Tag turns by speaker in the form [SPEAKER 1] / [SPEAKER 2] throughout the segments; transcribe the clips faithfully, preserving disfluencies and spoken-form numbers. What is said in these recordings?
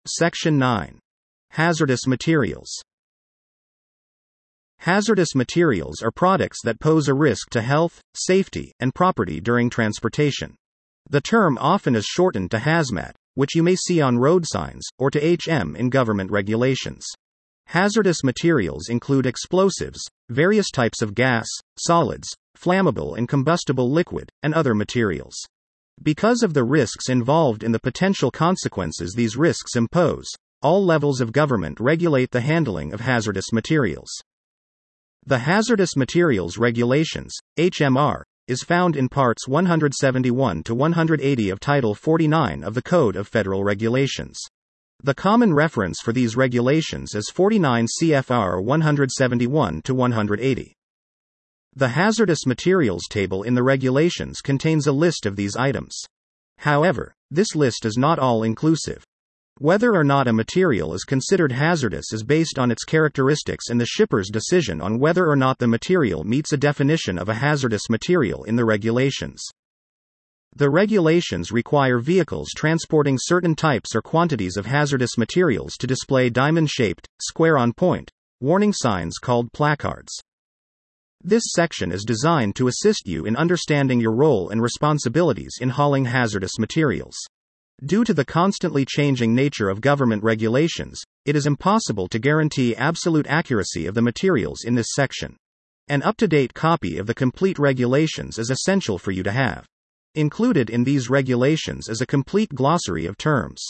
[SPEAKER 1] Section nine. Hazardous materials. Hazardous materials are products that pose a risk to health, safety, and property during transportation. The term often is shortened to hazmat, which you may see on road signs, or to H M in government regulations. Hazardous materials include explosives, various types of gas, solids, flammable and combustible liquid, and other materials. Because of the risks involved in the potential consequences these risks impose, all levels of government regulate the handling of hazardous materials. The Hazardous Materials Regulations, H M R, is found in Parts one seventy-one to one eighty of Title forty-nine of the Code of Federal Regulations. The common reference for these regulations is forty-nine C F R one seventy-one to one eighty. The hazardous materials table in the regulations contains a list of these items. However, this list is not all-inclusive. Whether or not a material is considered hazardous is based on its characteristics and the shipper's decision on whether or not the material meets a definition of a hazardous material in the regulations. The regulations require vehicles transporting certain types or quantities of hazardous materials to display diamond-shaped, square-on-point, warning signs called placards. This section is designed to assist you in understanding your role and responsibilities in hauling hazardous materials. Due to the constantly changing nature of government regulations, it is impossible to guarantee absolute accuracy of the materials in this section. An up-to-date copy of the complete regulations is essential for you to have. Included in these regulations is a complete glossary of terms.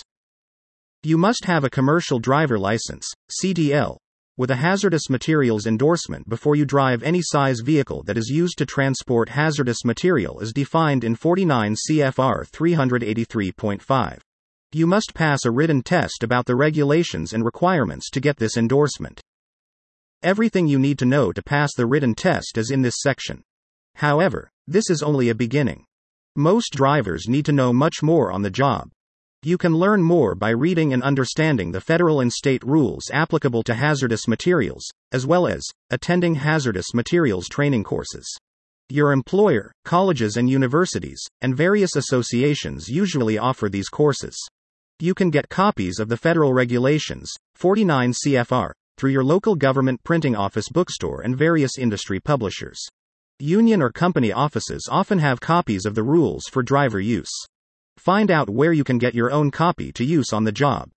[SPEAKER 1] You must have a commercial driver license, C D L, with a hazardous materials endorsement before you drive any size vehicle that is used to transport hazardous material as defined in forty-nine C F R three eighty-three point five. You must pass a written test about the regulations and requirements to get this endorsement. Everything you need to know to pass the written test is in this section. However, this is only a beginning. Most drivers need to know much more on the job. You can learn more by reading and understanding the federal and state rules applicable to hazardous materials, as well as attending hazardous materials training courses. Your employer, colleges and universities, and various associations usually offer these courses. You can get copies of the federal regulations, forty-nine C F R, through your local government printing office bookstore and various industry publishers. Union or company offices often have copies of the rules for driver use. Find out where you can get your own copy to use on the job.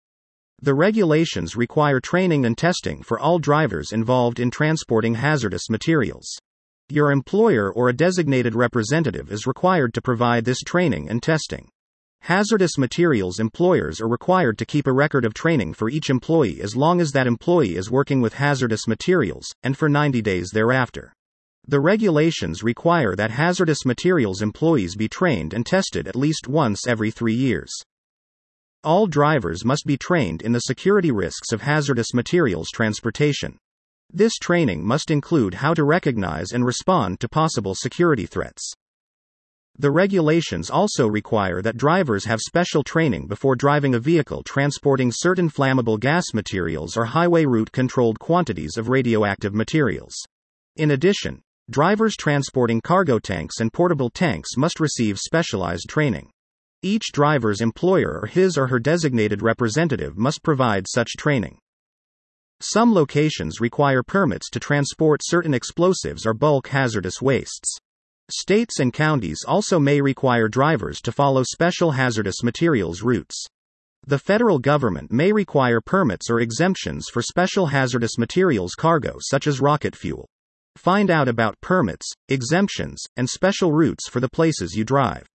[SPEAKER 1] The regulations require training and testing for all drivers involved in transporting hazardous materials. Your employer or a designated representative is required to provide this training and testing. Hazardous materials employers are required to keep a record of training for each employee as long as that employee is working with hazardous materials, and for ninety days thereafter. The regulations require that hazardous materials employees be trained and tested at least once every three years. All drivers must be trained in the security risks of hazardous materials transportation. This training must include how to recognize and respond to possible security threats. The regulations also require that drivers have special training before driving a vehicle transporting certain flammable gas materials or highway route controlled quantities of radioactive materials. In addition, drivers transporting cargo tanks and portable tanks must receive specialized training. Each driver's employer or his or her designated representative must provide such training. Some locations require permits to transport certain explosives or bulk hazardous wastes. States and counties also may require drivers to follow special hazardous materials routes. The federal government may require permits or exemptions for special hazardous materials cargo such as rocket fuel. Find out about permits, exemptions, and special routes for the places you drive.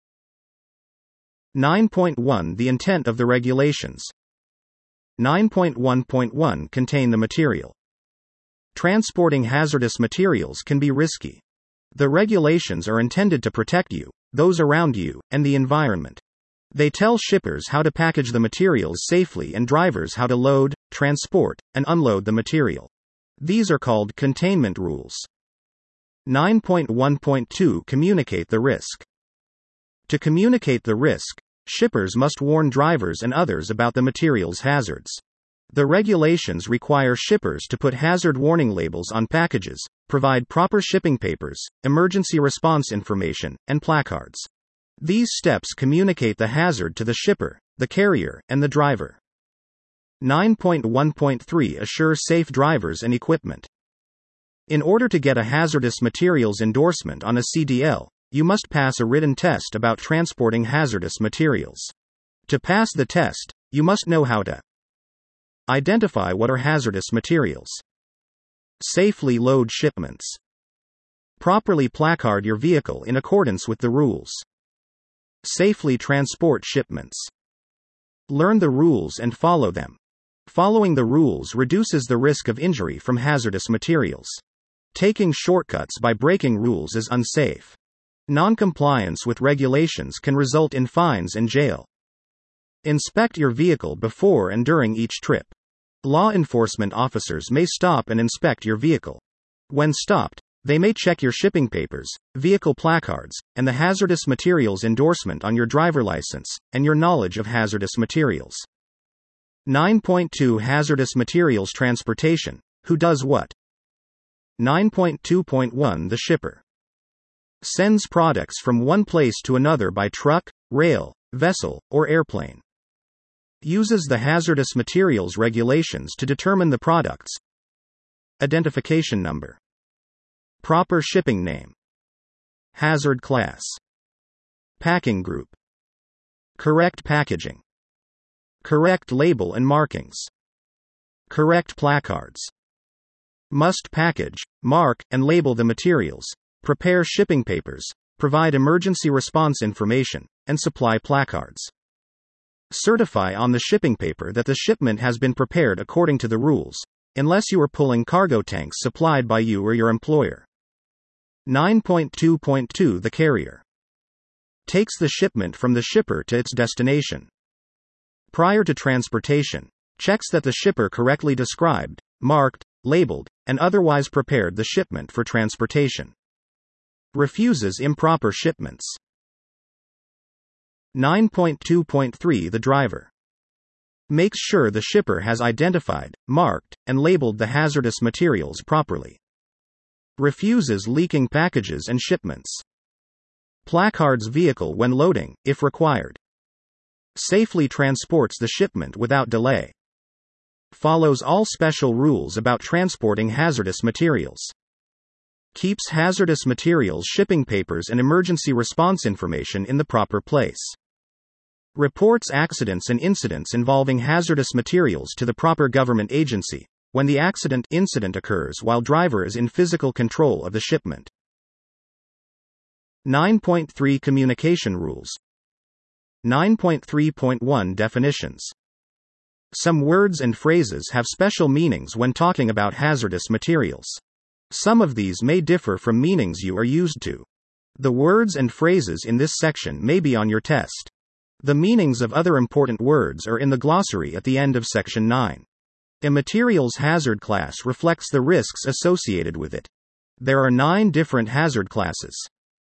[SPEAKER 1] nine point one The intent of the regulations. nine point one point one Contain the material. Transporting hazardous materials can be risky. The regulations are intended to protect you, those around you, and the environment. They tell shippers how to package the materials safely and drivers how to load, transport, and unload the material. These are called containment rules. nine point one point two Communicate the risk. To communicate the risk, shippers must warn drivers and others about the material's hazards. The regulations require shippers to put hazard warning labels on packages, provide proper shipping papers, emergency response information, and placards. These steps communicate the hazard to the shipper, the carrier, and the driver. nine point one point three Assure safe drivers and equipment. In order to get a hazardous materials endorsement on a C D L, you must pass a written test about transporting hazardous materials. To pass the test, you must know how to identify what are hazardous materials, safely load shipments, properly placard your vehicle in accordance with the rules, safely transport shipments, learn the rules and follow them. Following the rules reduces the risk of injury from hazardous materials. Taking shortcuts by breaking rules is unsafe. Non-compliance with regulations can result in fines and jail. Inspect your vehicle before and during each trip. Law enforcement officers may stop and inspect your vehicle. When stopped, they may check your shipping papers, vehicle placards, and the hazardous materials endorsement on your driver license, and your knowledge of hazardous materials. nine point two Hazardous Materials Transportation. Who does what? nine point two point one The shipper sends products from one place to another by truck, rail, vessel, or airplane. Uses the hazardous materials regulations to determine the product's identification number, proper shipping name, hazard class, packing group, correct packaging, correct label and markings, correct placards. Must package, mark, and label the materials, prepare shipping papers, provide emergency response information, and supply placards. Certify on the shipping paper that the shipment has been prepared according to the rules, unless you are pulling cargo tanks supplied by you or your employer. nine point two point two The carrier takes the shipment from the shipper to its destination. Prior to transportation, checks that the shipper correctly described, marked, labeled, and otherwise prepared the shipment for transportation. Refuses improper shipments. nine point two point three The driver makes sure the shipper has identified, marked, and labeled the hazardous materials properly. Refuses leaking packages and shipments. Placards vehicle when loading, if required. Safely transports the shipment without delay. Follows all special rules about transporting hazardous materials. Keeps hazardous materials shipping papers and emergency response information in the proper place. Reports accidents and incidents involving hazardous materials to the proper government agency when the accident incident occurs while driver is in physical control of the shipment. nine point three Communication rules. nine point three point one Definitions. Some words and phrases have special meanings when talking about hazardous materials. Some of these may differ from meanings you are used to. The words and phrases in this section may be on your test. The meanings of other important words are in the glossary at the end of section nine. A materials hazard class reflects the risks associated with it. There are nine different hazard classes.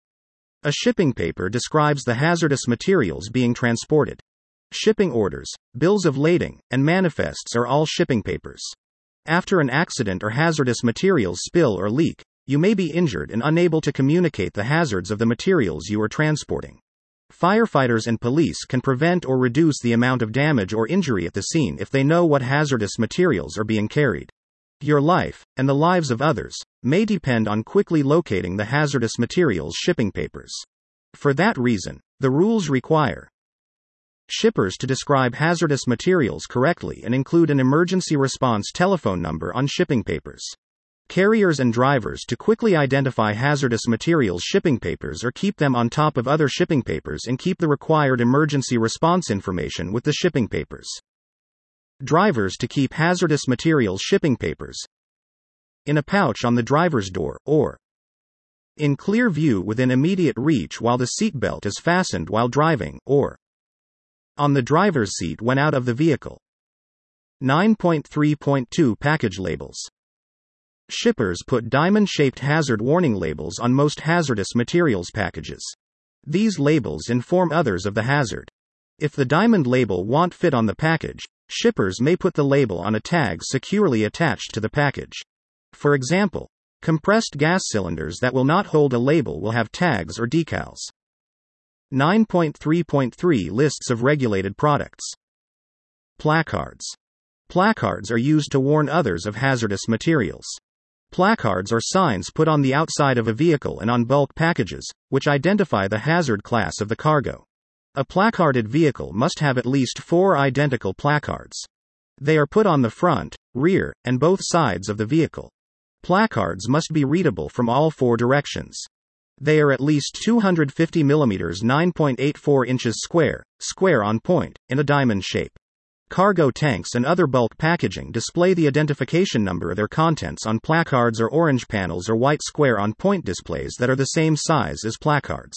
[SPEAKER 1] A shipping paper describes the hazardous materials being transported. Shipping orders, bills of lading, and manifests are all shipping papers. After an accident or hazardous materials spill or leak, you may be injured and unable to communicate the hazards of the materials you are transporting. Firefighters and police can prevent or reduce the amount of damage or injury at the scene if they know what hazardous materials are being carried. Your life, and the lives of others, may depend on quickly locating the hazardous materials shipping papers. For that reason, the rules require shippers to describe hazardous materials correctly and include an emergency response telephone number on shipping papers. Carriers and drivers to quickly identify hazardous materials shipping papers or keep them on top of other shipping papers and keep the required emergency response information with the shipping papers. Drivers to keep hazardous materials shipping papers in a pouch on the driver's door, or in clear view within immediate reach while the seatbelt is fastened while driving, or on the driver's seat when out of the vehicle. nine point three point two Package labels. Shippers put diamond-shaped hazard warning labels on most hazardous materials packages. These labels inform others of the hazard. If the diamond label won't fit on the package, shippers may put the label on a tag securely attached to the package. For example, compressed gas cylinders that will not hold a label will have tags or decals. nine point three point three Lists of regulated products. Placards. Placards are used to warn others of hazardous materials. Placards are signs put on the outside of a vehicle and on bulk packages, which identify the hazard class of the cargo. A placarded vehicle must have at least four identical placards. They are put on the front, rear, and both sides of the vehicle. Placards must be readable from all four directions. They are at least two hundred fifty millimeters (nine point eight four inches) square, square on point, in a diamond shape. Cargo tanks and other bulk packaging display the identification number of their contents on placards or orange panels or white square on point displays that are the same size as placards.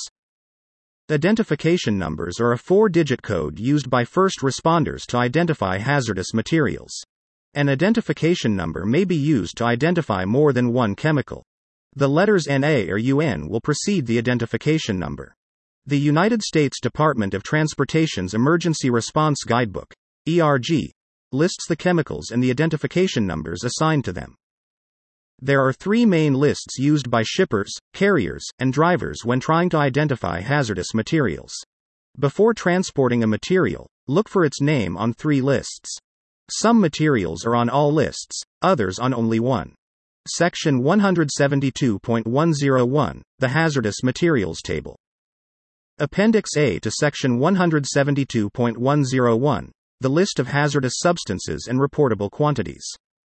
[SPEAKER 1] Identification numbers are a four-digit code used by first responders to identify hazardous materials. An identification number may be used to identify more than one chemical. The letters N A or U N will precede the identification number. The United States Department of Transportation's Emergency Response Guidebook, E R G, lists the chemicals and the identification numbers assigned to them. There are three main lists used by shippers, carriers, and drivers when trying to identify hazardous materials. Before transporting a material, look for its name on three lists. Some materials are on all lists, others on only one. Section one seventy-two point one oh one, the Hazardous Materials Table. Appendix A to Section one seventy-two point one oh one, the list of hazardous substances and reportable quantities.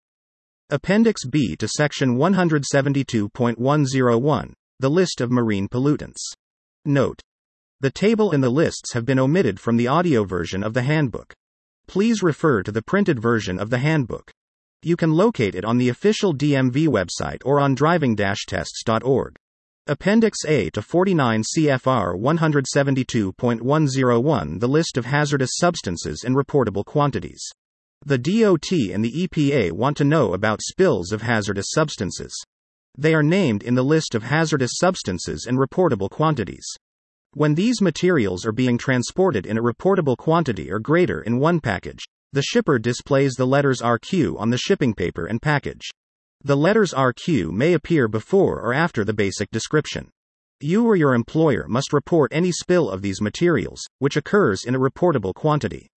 [SPEAKER 1] Appendix B to Section one seventy-two point one oh one, the list of marine pollutants. Note: the table and the lists have been omitted from the audio version of the handbook. Please refer to the printed version of the handbook. You can locate it on the official D M V website or on driving dash tests dot org. Appendix A to forty-nine C F R one seventy-two point one oh one, the list of hazardous substances and reportable quantities. The D O T and the E P A want to know about spills of hazardous substances. They are named in the list of hazardous substances and reportable quantities. When these materials are being transported in a reportable quantity or greater in one package, the shipper displays the letters R Q on the shipping paper and package. The letters R Q may appear before or after the basic description. You or your employer must report any spill of these materials, which occurs in a reportable quantity.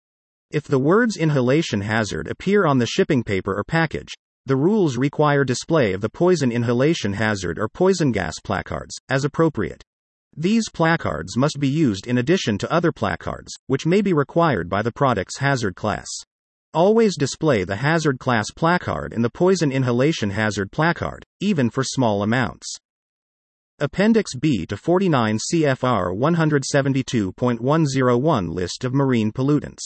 [SPEAKER 1] If the words inhalation hazard appear on the shipping paper or package, the rules require display of the poison inhalation hazard or poison gas placards, as appropriate. These placards must be used in addition to other placards, which may be required by the product's hazard class. Always display the hazard class placard and the poison inhalation hazard placard, even for small amounts. Appendix B to forty-nine C F R one seventy-two point one oh one, list of marine pollutants.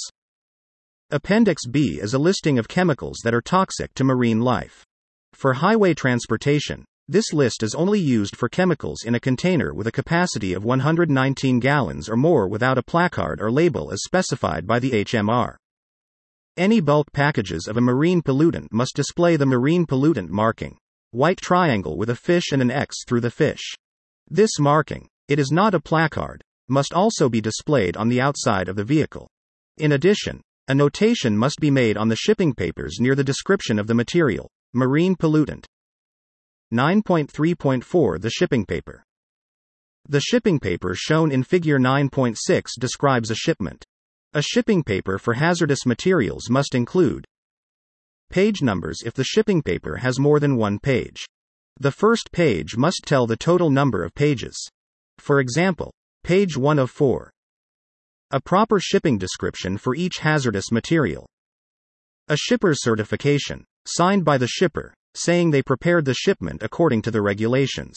[SPEAKER 1] Appendix B is a listing of chemicals that are toxic to marine life. For highway transportation, this list is only used for chemicals in a container with a capacity of one hundred nineteen gallons or more without a placard or label as specified by the H M R. Any bulk packages of a marine pollutant must display the marine pollutant marking, white triangle with a fish and an X through the fish. This marking, it is not a placard, must also be displayed on the outside of the vehicle. In addition, a notation must be made on the shipping papers near the description of the material, marine pollutant. nine point three point four The shipping paper. The shipping paper shown in Figure nine point six describes a shipment. A shipping paper for hazardous materials must include page numbers if the shipping paper has more than one page. The first page must tell the total number of pages. For example, page one of four. A proper shipping description for each hazardous material. A shipper's certification, signed by the shipper, saying they prepared the shipment according to the regulations.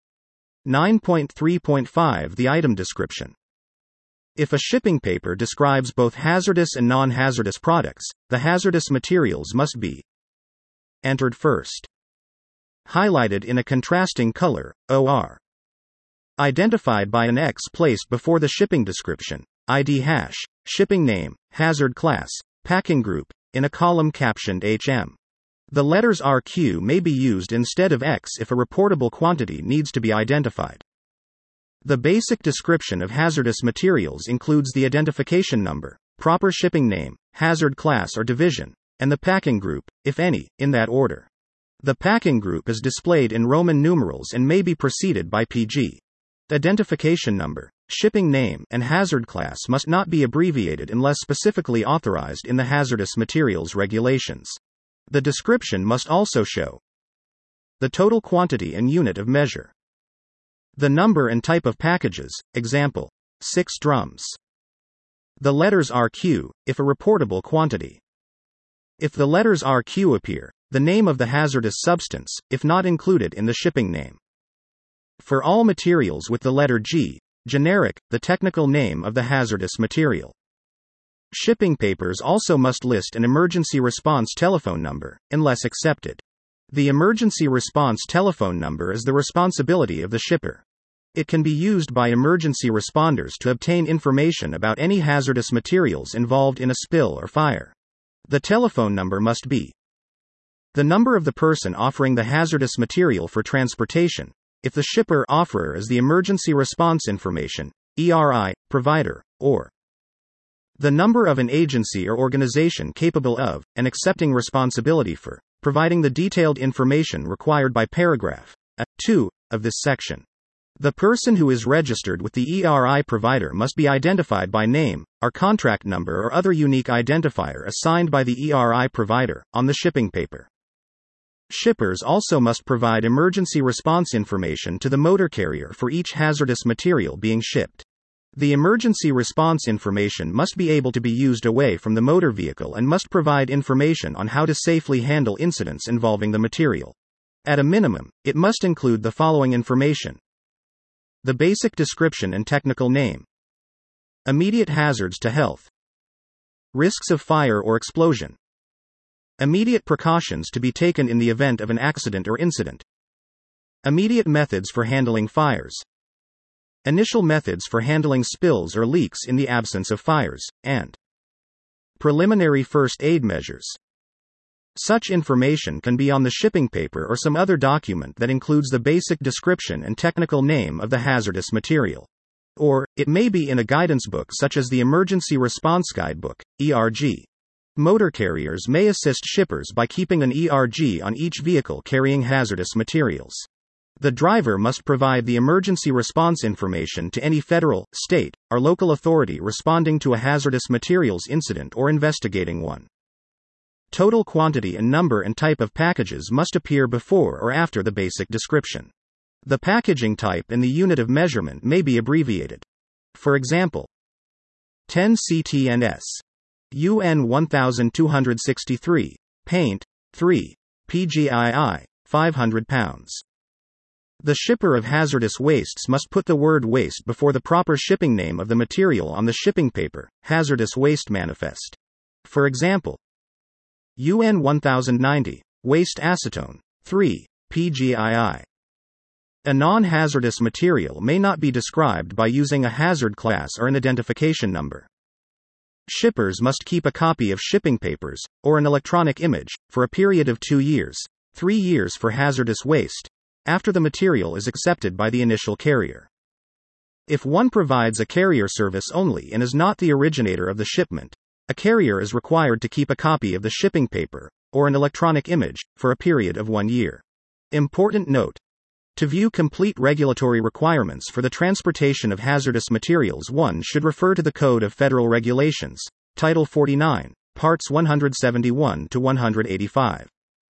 [SPEAKER 1] nine point three point five The item description. If a shipping paper describes both hazardous and non-hazardous products, the hazardous materials must be entered first. Highlighted in a contrasting color, O R. Identified by an X placed before the shipping description, I D hash, shipping name, hazard class, packing group, in a column captioned H M. The letters R Q may be used instead of X if a reportable quantity needs to be identified. The basic description of hazardous materials includes the identification number, proper shipping name, hazard class or division, and the packing group, if any, in that order. The packing group is displayed in Roman numerals and may be preceded by P G. Identification number, shipping name, and hazard class must not be abbreviated unless specifically authorized in the hazardous materials regulations. The description must also show the total quantity and unit of measure, the number and type of packages, example, six drums, the letters R Q, if a reportable quantity. If the letters R Q appear, the name of the hazardous substance, if not included in the shipping name. For all materials with the letter G, generic, the technical name of the hazardous material. Shipping papers also must list an emergency response telephone number, unless accepted. The emergency response telephone number is the responsibility of the shipper. It can be used by emergency responders to obtain information about any hazardous materials involved in a spill or fire. The telephone number must be the number of the person offering the hazardous material for transportation, if the shipper offerer is the emergency response information, E R I, provider, or the number of an agency or organization capable of, and accepting responsibility for, providing the detailed information required by paragraph two of this section. The person who is registered with the E R I provider must be identified by name, or contract number or other unique identifier assigned by the E R I provider, on the shipping paper. Shippers also must provide emergency response information to the motor carrier for each hazardous material being shipped. The emergency response information must be able to be used away from the motor vehicle and must provide information on how to safely handle incidents involving the material. At a minimum, it must include the following information: the basic description and technical name, immediate hazards to health, risks of fire or explosion, immediate precautions to be taken in the event of an accident or incident, immediate methods for handling fires, initial methods for handling spills or leaks in the absence of fires, and preliminary first aid measures. Such information can be on the shipping paper or some other document that includes the basic description and technical name of the hazardous material. Or, it may be in a guidance book such as the Emergency Response Guidebook, E R G. Motor carriers may assist shippers by keeping an E R G on each vehicle carrying hazardous materials. The driver must provide the emergency response information to any federal, state, or local authority responding to a hazardous materials incident or investigating one. Total quantity and number and type of packages must appear before or after the basic description. The packaging type and the unit of measurement may be abbreviated. For example, ten C T N S, U N twelve sixty-three, paint, three, P G I I, five hundred pounds. The shipper of hazardous wastes must put the word waste before the proper shipping name of the material on the shipping paper, hazardous waste manifest. For example, U N ten ninety, waste acetone, three, P G I I. A non-hazardous material may not be described by using a hazard class or an identification number. Shippers must keep a copy of shipping papers, or an electronic image, for a period of two years, three years for hazardous waste, after the material is accepted by the initial carrier. If one provides a carrier service only and is not the originator of the shipment, a carrier is required to keep a copy of the shipping paper, or an electronic image, for a period of one year. Important note: to view complete regulatory requirements for the transportation of hazardous materials, one should refer to the Code of Federal Regulations, Title forty-nine, Parts one seventy-one to one eighty-five.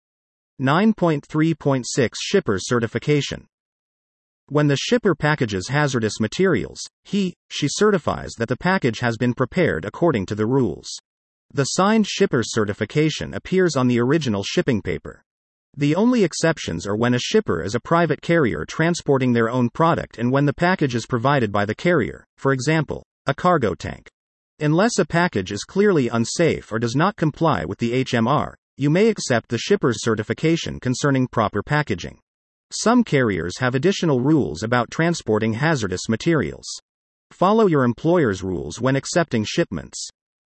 [SPEAKER 1] nine point three point six Shipper's Certification. When the shipper packages hazardous materials, he, she certifies that the package has been prepared according to the rules. The signed shipper's certification appears on the original shipping paper. The only exceptions are when a shipper is a private carrier transporting their own product and when the package is provided by the carrier, for example, a cargo tank. Unless a package is clearly unsafe or does not comply with the H M R, you may accept the shipper's certification concerning proper packaging. Some carriers have additional rules about transporting hazardous materials. Follow your employer's rules when accepting shipments.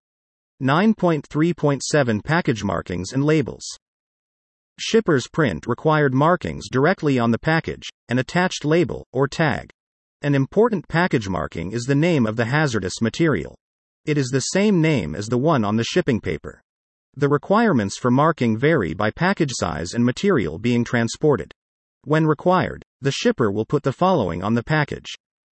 [SPEAKER 1] nine point three point seven Package Markings and Labels. Shippers print required markings directly on the package, an attached label, or tag. An important package marking is the name of the hazardous material. It is the same name as the one on the shipping paper. The requirements for marking vary by package size and material being transported. When required, the shipper will put the following on the package: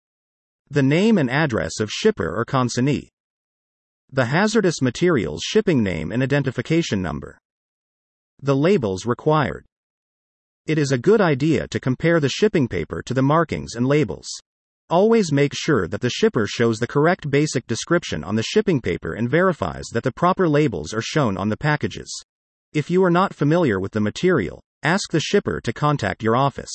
[SPEAKER 1] The name and address of shipper or consignee. The hazardous materials shipping name and identification number. The labels required. It is a good idea to compare the shipping paper to the markings and labels. Always make sure that the shipper shows the correct basic description on the shipping paper and verifies that the proper labels are shown on the packages. If you are not familiar with the material, ask the shipper to contact your office.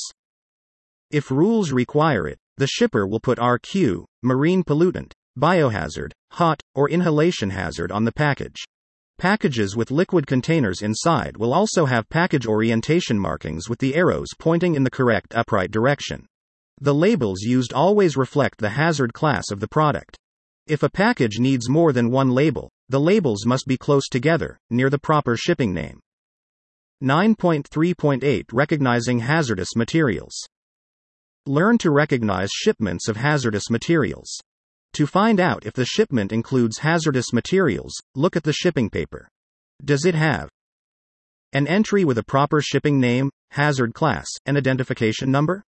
[SPEAKER 1] If rules require it, the shipper will put R Q, marine pollutant, biohazard, hot, or inhalation hazard on the package. Packages with liquid containers inside will also have package orientation markings with the arrows pointing in the correct upright direction. The labels used always reflect the hazard class of the product. If a package needs more than one label, the labels must be close together, near the proper shipping name. nine point three point eight Recognizing hazardous materials. Learn to recognize shipments of hazardous materials. To find out if the shipment includes hazardous materials, look at the shipping paper. Does it have an entry with a proper shipping name, hazard class, and identification number?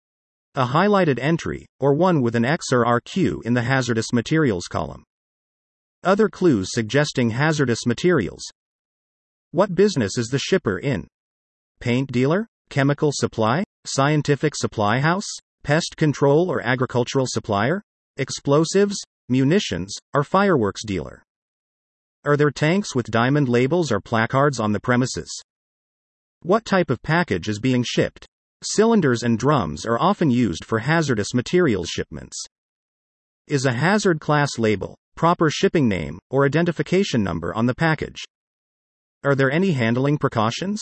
[SPEAKER 1] A highlighted entry, or one with an X or R Q in the hazardous materials column. Other clues suggesting hazardous materials. What business is the shipper in? Paint dealer? Chemical supply? Scientific supply house? Pest control or agricultural supplier? Explosives, munitions, or fireworks dealer? Are there tanks with diamond labels or placards on the premises? What type of package is being shipped? Cylinders and drums are often used for hazardous materials shipments. Is a hazard class label, proper shipping name, or identification number on the package? Are there any handling precautions?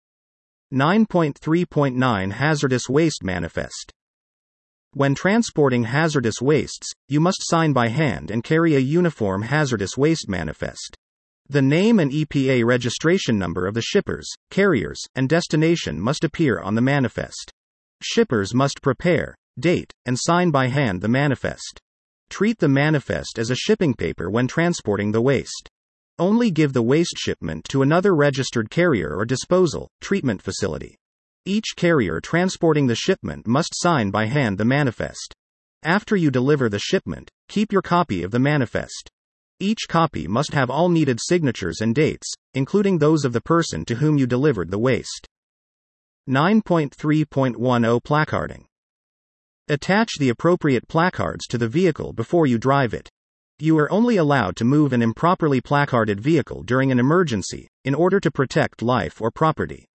[SPEAKER 1] nine point three point nine Hazardous Waste Manifest. When transporting hazardous wastes, you must sign by hand and carry a uniform hazardous waste manifest. The name and E P A registration number of the shippers, carriers, and destination must appear on the manifest. Shippers must prepare, date, and sign by hand the manifest. Treat the manifest as a shipping paper when transporting the waste. Only give the waste shipment to another registered carrier or disposal, treatment facility. Each carrier transporting the shipment must sign by hand the manifest. After you deliver the shipment, keep your copy of the manifest. Each copy must have all needed signatures and dates, including those of the person to whom you delivered the waste. nine point three point ten Placarding. Attach the appropriate placards to the vehicle before you drive it. You are only allowed to move an improperly placarded vehicle during an emergency, in order to protect life or property.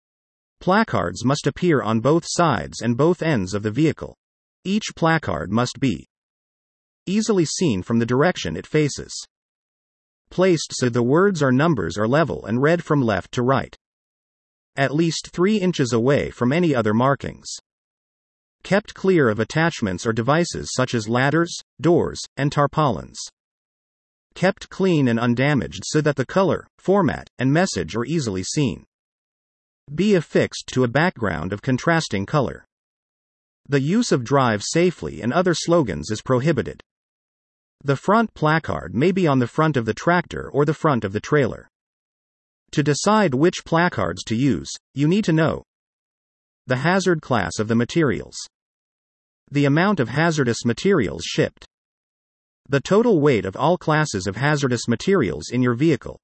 [SPEAKER 1] Placards must appear on both sides and both ends of the vehicle. Each placard must be easily seen from the direction it faces. Placed so the words or numbers are level and read from left to right. At least three inches away from any other markings. Kept clear of attachments or devices such as ladders, doors, and tarpaulins. Kept clean and undamaged so that the color, format, and message are easily seen. Be affixed to a background of contrasting color. The use of "drive safely" and other slogans is prohibited. The front placard may be on the front of the tractor or the front of the trailer. To decide which placards to use, you need to know the hazard class of the materials, the amount of hazardous materials shipped, the total weight of all classes of hazardous materials in your vehicle.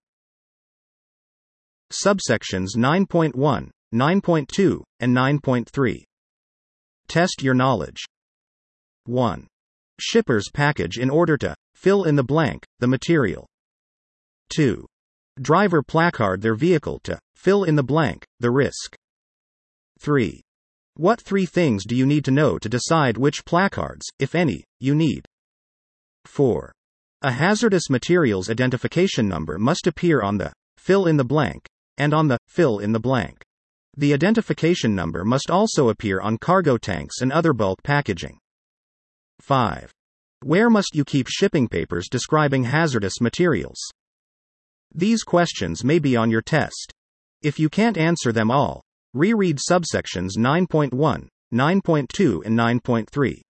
[SPEAKER 1] Subsections nine point one, nine point two, and nine point three. Test your knowledge. one. Shipper's package in order to fill in the blank, the material. two. Driver placard their vehicle to fill in the blank, the risk. three. What three things do you need to know to decide which placards, if any, you need? four. A hazardous materials identification number must appear on the fill in the blank and on the fill in the blank. The identification number must also appear on cargo tanks and other bulk packaging. five. Where must you keep shipping papers describing hazardous materials? These questions may be on your test. If you can't answer them all, reread subsections nine point one, nine point two, and nine point three.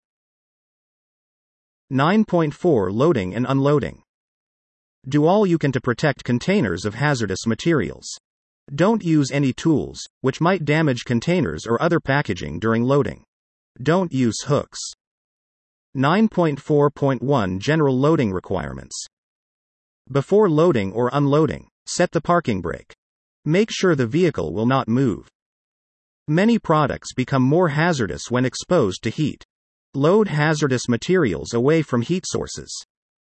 [SPEAKER 1] nine point four Loading and unloading. Do all you can to protect containers of hazardous materials. Don't use any tools, which might damage containers or other packaging during loading. Don't use hooks. nine point four point one General Loading Requirements. Before loading or unloading, set the parking brake. Make sure the vehicle will not move. Many products become more hazardous when exposed to heat. Load hazardous materials away from heat sources.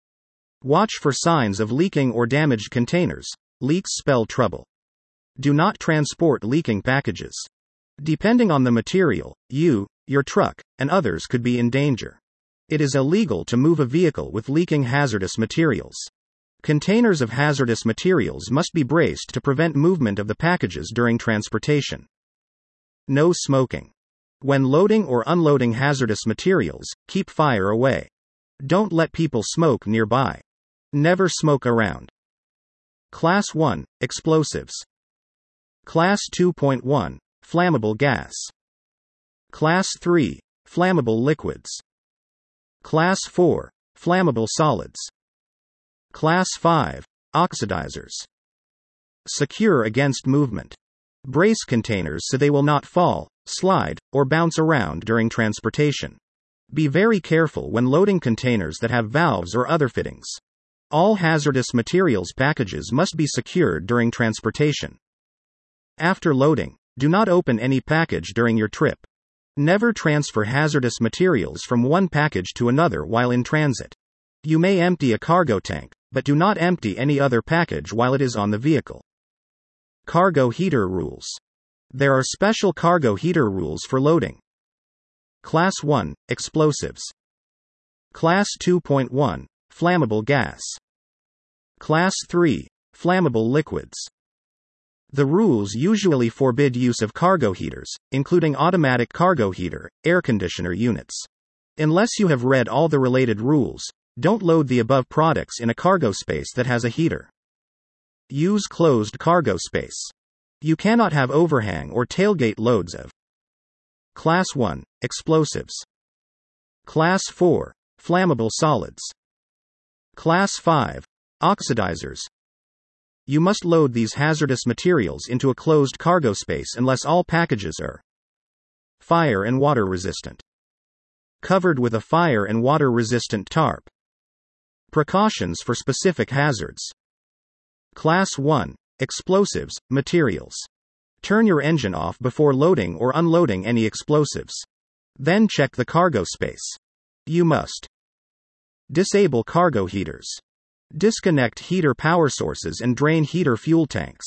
[SPEAKER 1] Watch for signs of leaking or damaged containers. Leaks spell trouble. Do not transport leaking packages. Depending on the material, you, your truck, and others could be in danger. It is illegal to move a vehicle with leaking hazardous materials. Containers of hazardous materials must be braced to prevent movement of the packages during transportation. No smoking. When loading or unloading hazardous materials, keep fire away. Don't let people smoke nearby. Never smoke around. Class one, Explosives. Class two point one, Flammable gas. Class three, Flammable liquids. Class four, Flammable solids. Class five, Oxidizers. Secure against movement. Brace containers so they will not fall, slide, or bounce around during transportation. Be very careful when loading containers that have valves or other fittings. All hazardous materials packages must be secured during transportation. After loading, do not open any package during your trip. Never transfer hazardous materials from one package to another while in transit. You may empty a cargo tank, but do not empty any other package while it is on the vehicle. Cargo heater rules. There are special cargo heater rules for loading. Class one, Explosives. Class two point one, Flammable gas. Class three, Flammable liquids. The rules usually forbid use of cargo heaters, including automatic cargo heater, air conditioner units. Unless you have read all the related rules, don't load the above products in a cargo space that has a heater. Use closed cargo space. You cannot have overhang or tailgate loads of Class one, Explosives. Class four, Flammable solids. Class five, Oxidizers. You must load these hazardous materials into a closed cargo space unless all packages are fire and water resistant. Covered with a fire and water resistant tarp. Precautions for specific hazards. Class one, Explosives, materials. Turn your engine off before loading or unloading any explosives. Then check the cargo space. You must disable cargo heaters. Disconnect heater power sources and drain heater fuel tanks.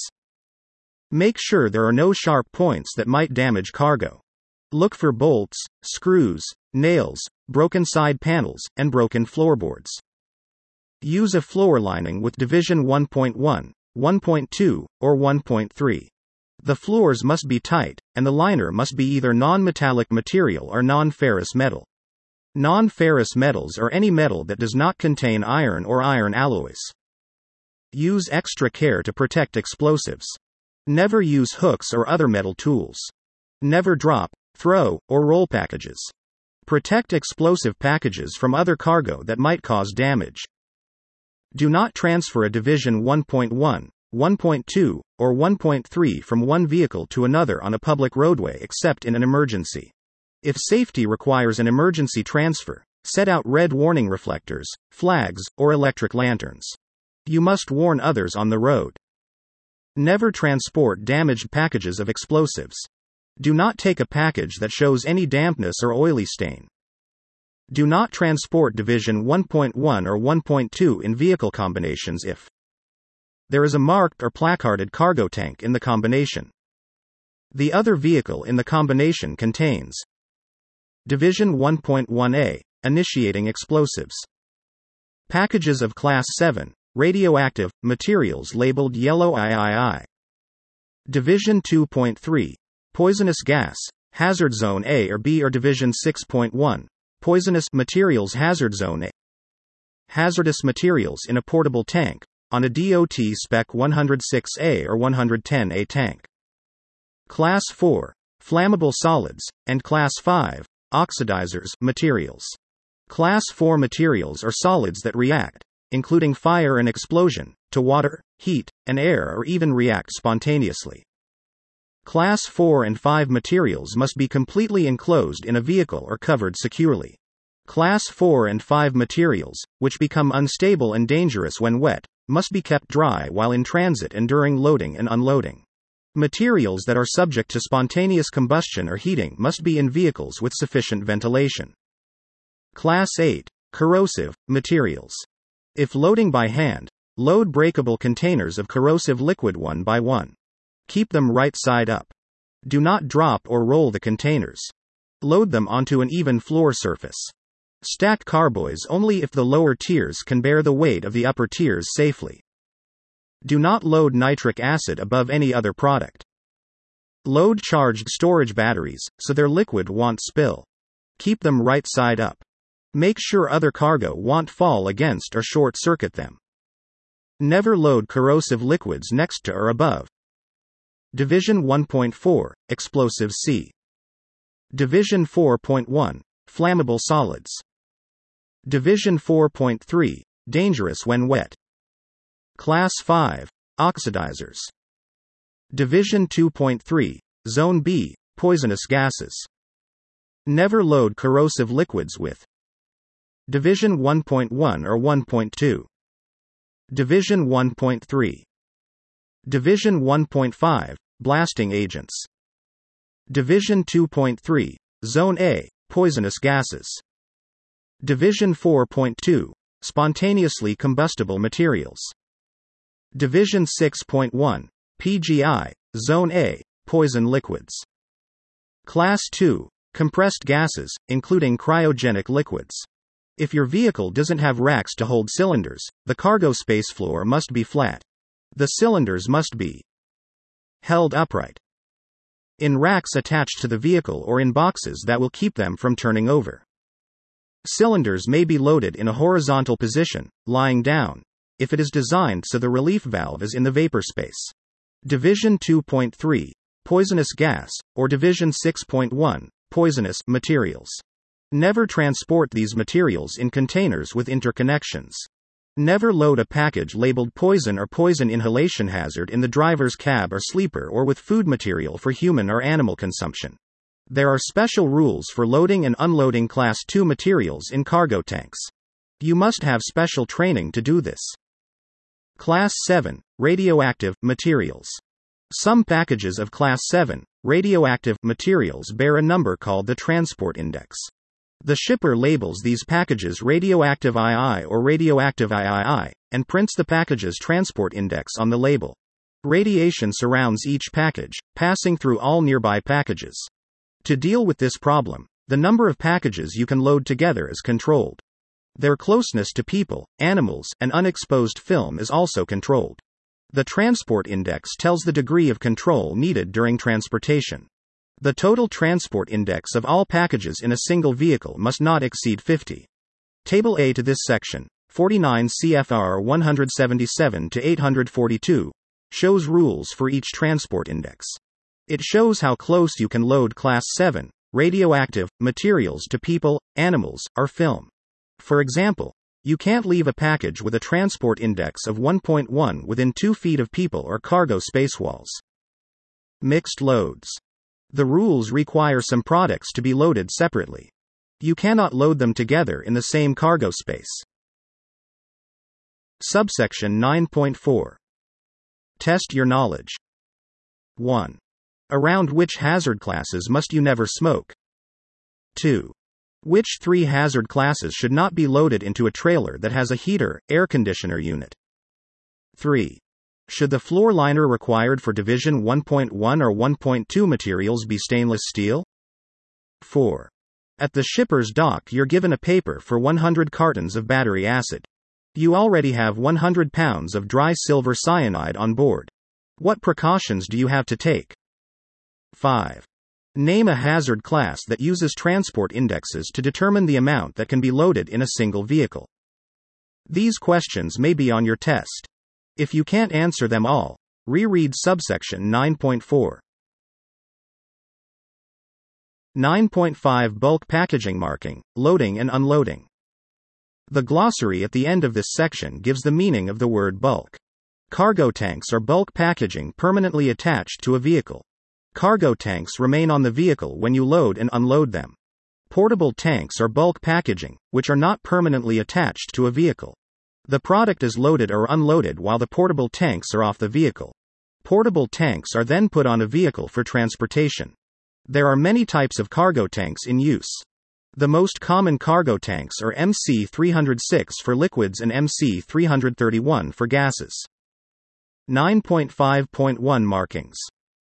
[SPEAKER 1] Make sure there are no sharp points that might damage cargo. Look for bolts, screws, nails, broken side panels, and broken floorboards. Use a floor lining with division one point one, one point two, or one point three. The floors must be tight, and the liner must be either non-metallic material or non-ferrous metal. Non-ferrous metals are any metal that does not contain iron or iron alloys. Use extra care to protect explosives. Never use hooks or other metal tools. Never drop, throw, or roll packages. Protect explosive packages from other cargo that might cause damage. Do not transfer a division one point one, one point two, or one point three from one vehicle to another on a public roadway except in an emergency. If safety requires an emergency transfer, set out red warning reflectors, flags, or electric lanterns. You must warn others on the road. Never transport damaged packages of explosives. Do not take a package that shows any dampness or oily stain. Do not transport division one point one or one point two in vehicle combinations if there is a marked or placarded cargo tank in the combination. The other vehicle in the combination contains Division one point one A, initiating explosives. Packages of Class seven, radioactive, materials labeled yellow triple. Division two point three, poisonous gas, hazard zone A or B or Division six point one, poisonous materials hazard zone A. Hazardous materials in a portable tank, on a D O T Spec one oh six A or one ten A tank. Class four, flammable solids, and Class five, oxidizers, materials. Class four materials are solids that react, including fire and explosion, to water, heat, and air or even react spontaneously. Class four and five materials must be completely enclosed in a vehicle or covered securely. Class four and five materials, which become unstable and dangerous when wet, must be kept dry while in transit and during loading and unloading. Materials that are subject to spontaneous combustion or heating must be in vehicles with sufficient ventilation. Class eight. Corrosive materials. If loading by hand, load breakable containers of corrosive liquid one by one. Keep them right side up. Do not drop or roll the containers. Load them onto an even floor surface. Stack carboys only if the lower tiers can bear the weight of the upper tiers safely. Do not load nitric acid above any other product. Load charged storage batteries, so their liquid won't spill. Keep them right side up. Make sure other cargo won't fall against or short circuit them. Never load corrosive liquids next to or above. Division one point four, Explosives C. Division four point one, Flammable solids. Division four point three, Dangerous when wet. Class five, Oxidizers. Division two point three, Zone B, Poisonous gases. Never load corrosive liquids with. Division one point one or one point two. Division one point three. Division one point five, Blasting agents. Division two point three, Zone A, Poisonous gases. Division four point two, Spontaneously combustible materials. Division six point one, P G I, Zone A, Poison liquids. Class two, Compressed gases, including cryogenic liquids. If your vehicle doesn't have racks to hold cylinders, the cargo space floor must be flat. The cylinders must be held upright in racks attached to the vehicle or in boxes that will keep them from turning over. Cylinders may be loaded in a horizontal position, lying down, if it is designed so the relief valve is in the vapor space. Division two point three, Poisonous gas, or Division six point one, Poisonous materials. Never transport these materials in containers with interconnections. Never load a package labeled poison or poison inhalation hazard in the driver's cab or sleeper or with food material for human or animal consumption. There are special rules for loading and unloading Class two materials in cargo tanks. You must have special training to do this. Class seven, Radioactive materials. Some packages of Class seven, radioactive materials bear a number called the transport index. The shipper labels these packages radioactive two or radioactive three, and prints the package's transport index on the label. Radiation surrounds each package, passing through all nearby packages. To deal with this problem, the number of packages you can load together is controlled. Their closeness to people, animals, and unexposed film is also controlled. The transport index tells the degree of control needed during transportation. The total transport index of all packages in a single vehicle must not exceed fifty. Table A to this section, forty-nine C F R one seventy-seven to eight forty-two, shows rules for each transport index. It shows how close you can load Class seven, radioactive, materials to people, animals, or film. For example, you can't leave a package with a transport index of one point one within two feet of people or cargo space walls. Mixed loads. The rules require some products to be loaded separately. You cannot load them together in the same cargo space. Subsection nine point four. Test your knowledge. one. Around which hazard classes must you never smoke? two. Which three hazard classes should not be loaded into a trailer that has a heater, air conditioner unit? three. Should the floor liner required for Division one point one or one point two materials be stainless steel? four. At the shipper's dock you're given a paper for one hundred cartons of battery acid. You already have one hundred pounds of dry silver cyanide on board. What precautions do you have to take? five. Name a hazard class that uses transport indexes to determine the amount that can be loaded in a single vehicle. These questions may be on your test. If you can't answer them all, reread subsection nine point four. nine point five Bulk packaging marking, loading and unloading. The glossary at the end of this section gives the meaning of the word bulk. Cargo tanks are bulk packaging permanently attached to a vehicle. Cargo tanks remain on the vehicle when you load and unload them. Portable tanks are bulk packaging, which are not permanently attached to a vehicle. The product is loaded or unloaded while the portable tanks are off the vehicle. Portable tanks are then put on a vehicle for transportation. There are many types of cargo tanks in use. The most common cargo tanks are M C three oh six for liquids and M C three thirty-one for gases. nine point five point one Markings.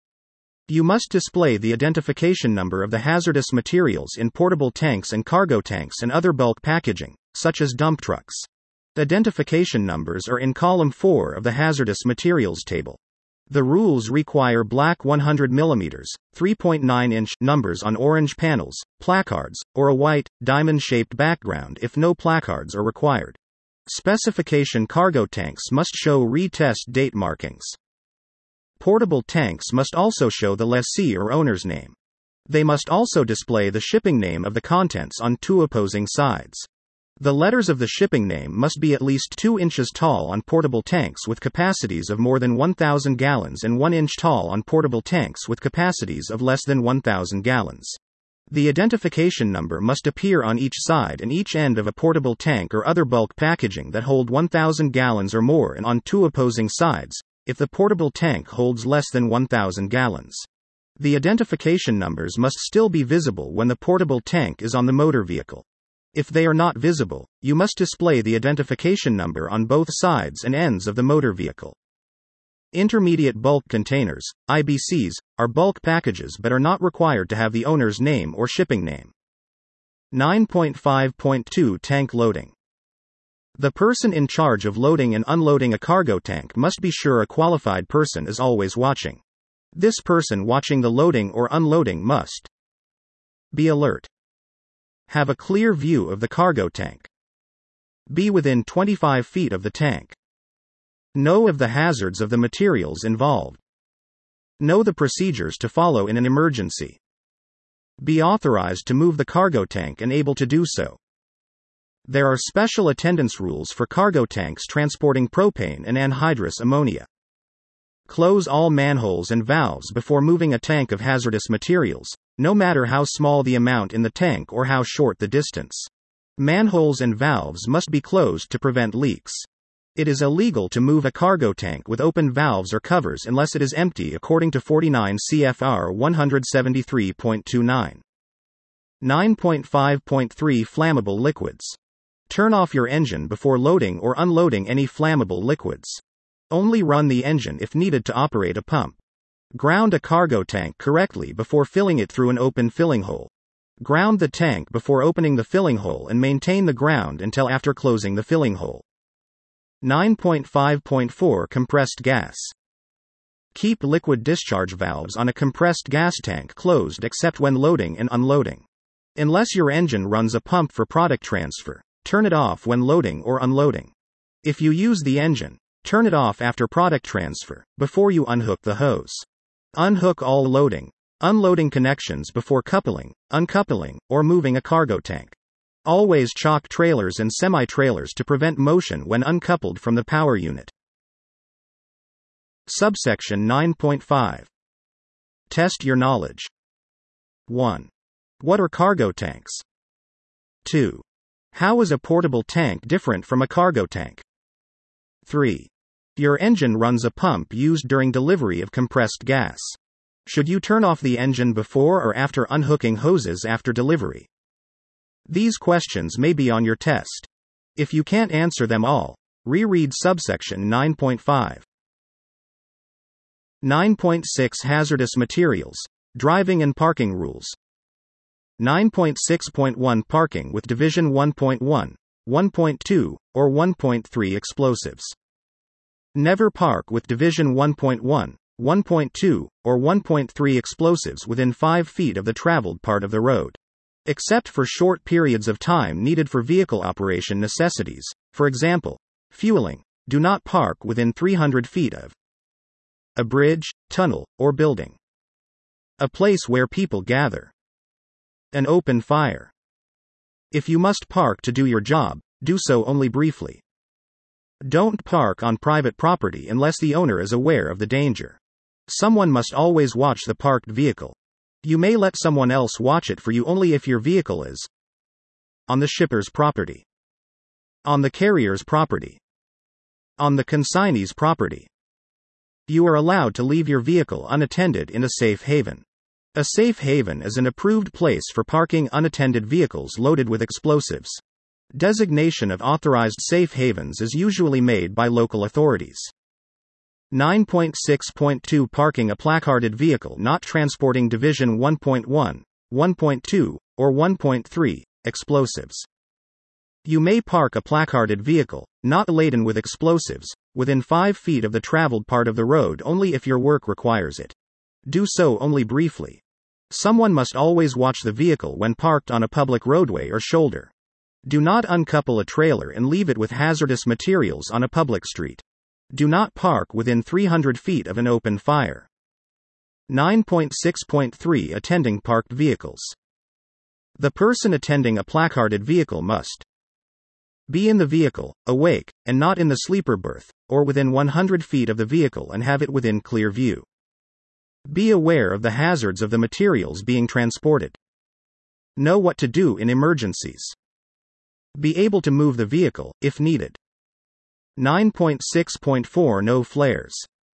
[SPEAKER 1] You must display the identification number of the hazardous materials in portable tanks and cargo tanks and other bulk packaging, such as dump trucks. Identification numbers are in column four of the hazardous materials table. The rules require black one hundred millimeter, three point nine inch numbers on orange panels, placards, or a white, diamond-shaped background if no placards are required. Specification cargo tanks must show retest date markings. Portable tanks must also show the lessee or owner's name. They must also display the shipping name of the contents on two opposing sides. The letters of the shipping name must be at least two inches tall on portable tanks with capacities of more than one thousand gallons and one inch tall on portable tanks with capacities of less than one thousand gallons. The identification number must appear on each side and each end of a portable tank or other bulk packaging that hold one thousand gallons or more and on two opposing sides, if the portable tank holds less than one thousand gallons. The identification numbers must still be visible when the portable tank is on the motor vehicle. If they are not visible, you must display the identification number on both sides and ends of the motor vehicle. Intermediate bulk containers, I B Cs, are bulk packages but are not required to have the owner's name or shipping name. nine point five point two Tank loading. The person in charge of loading and unloading a cargo tank must be sure a qualified person is always watching. This person watching the loading or unloading must be alert. Have a clear view of the cargo tank. Be within twenty-five feet of the tank. Know of the hazards of the materials involved. Know the procedures to follow in an emergency. Be authorized to move the cargo tank and able to do so. There are special attendance rules for cargo tanks transporting propane and anhydrous ammonia. Close all manholes and valves before moving a tank of hazardous materials, no matter how small the amount in the tank or how short the distance. Manholes and valves must be closed to prevent leaks. It is illegal to move a cargo tank with open valves or covers unless it is empty according to forty-nine C F R one seventy-three point two nine. nine point five point three Flammable liquids. Turn off your engine before loading or unloading any flammable liquids. Only run the engine if needed to operate a pump. Ground a cargo tank correctly before filling it through an open filling hole. Ground the tank before opening the filling hole and maintain the ground until after closing the filling hole. nine point five point four Compressed gas. Keep liquid discharge valves on a compressed gas tank closed except when loading and unloading. Unless your engine runs a pump for product transfer, turn it off when loading or unloading. If you use the engine, turn it off after product transfer, before you unhook the hose. Unhook all loading, unloading connections before coupling, uncoupling, or moving a cargo tank. Always chock trailers and semi-trailers to prevent motion when uncoupled from the power unit. Subsection nine point five. Test your knowledge. one. What are cargo tanks? two. How is a portable tank different from a cargo tank? three. Your engine runs a pump used during delivery of compressed gas. Should you turn off the engine before or after unhooking hoses after delivery? These questions may be on your test. If you can't answer them all, reread subsection nine point five. nine point six Hazardous materials, driving and parking rules. nine point six point one Parking with Division one point one, one point two, or one point three explosives. Never park with Division one point one, one point two, or one point three explosives within five feet of the traveled part of the road. Except for short periods of time needed for vehicle operation necessities, for example, fueling, do not park within three hundred feet of a bridge, tunnel, or building. A place where people gather. An open fire. If you must park to do your job, do so only briefly. Don't park on private property unless the owner is aware of the danger. Someone must always watch the parked vehicle. You may let someone else watch it for you only if your vehicle is on the shipper's property, on the carrier's property, on the consignee's property. You are allowed to leave your vehicle unattended in a safe haven. A safe haven is an approved place for parking unattended vehicles loaded with explosives. Designation of authorized safe havens is usually made by local authorities. nine point six point two Parking a placarded vehicle not transporting Division one point one, one point two, or one point three, explosives. You may park a placarded vehicle, not laden with explosives, within five feet of the traveled part of the road only if your work requires it. Do so only briefly. Someone must always watch the vehicle when parked on a public roadway or shoulder. Do not uncouple a trailer and leave it with hazardous materials on a public street. Do not park within three hundred feet of an open fire. nine point six point three Attending parked vehicles. The person attending a placarded vehicle must be in the vehicle, awake, and not in the sleeper berth, or within one hundred feet of the vehicle and have it within clear view. Be aware of the hazards of the materials being transported. Know what to do in emergencies. Be able to move the vehicle, if needed. nine point six point four No flares.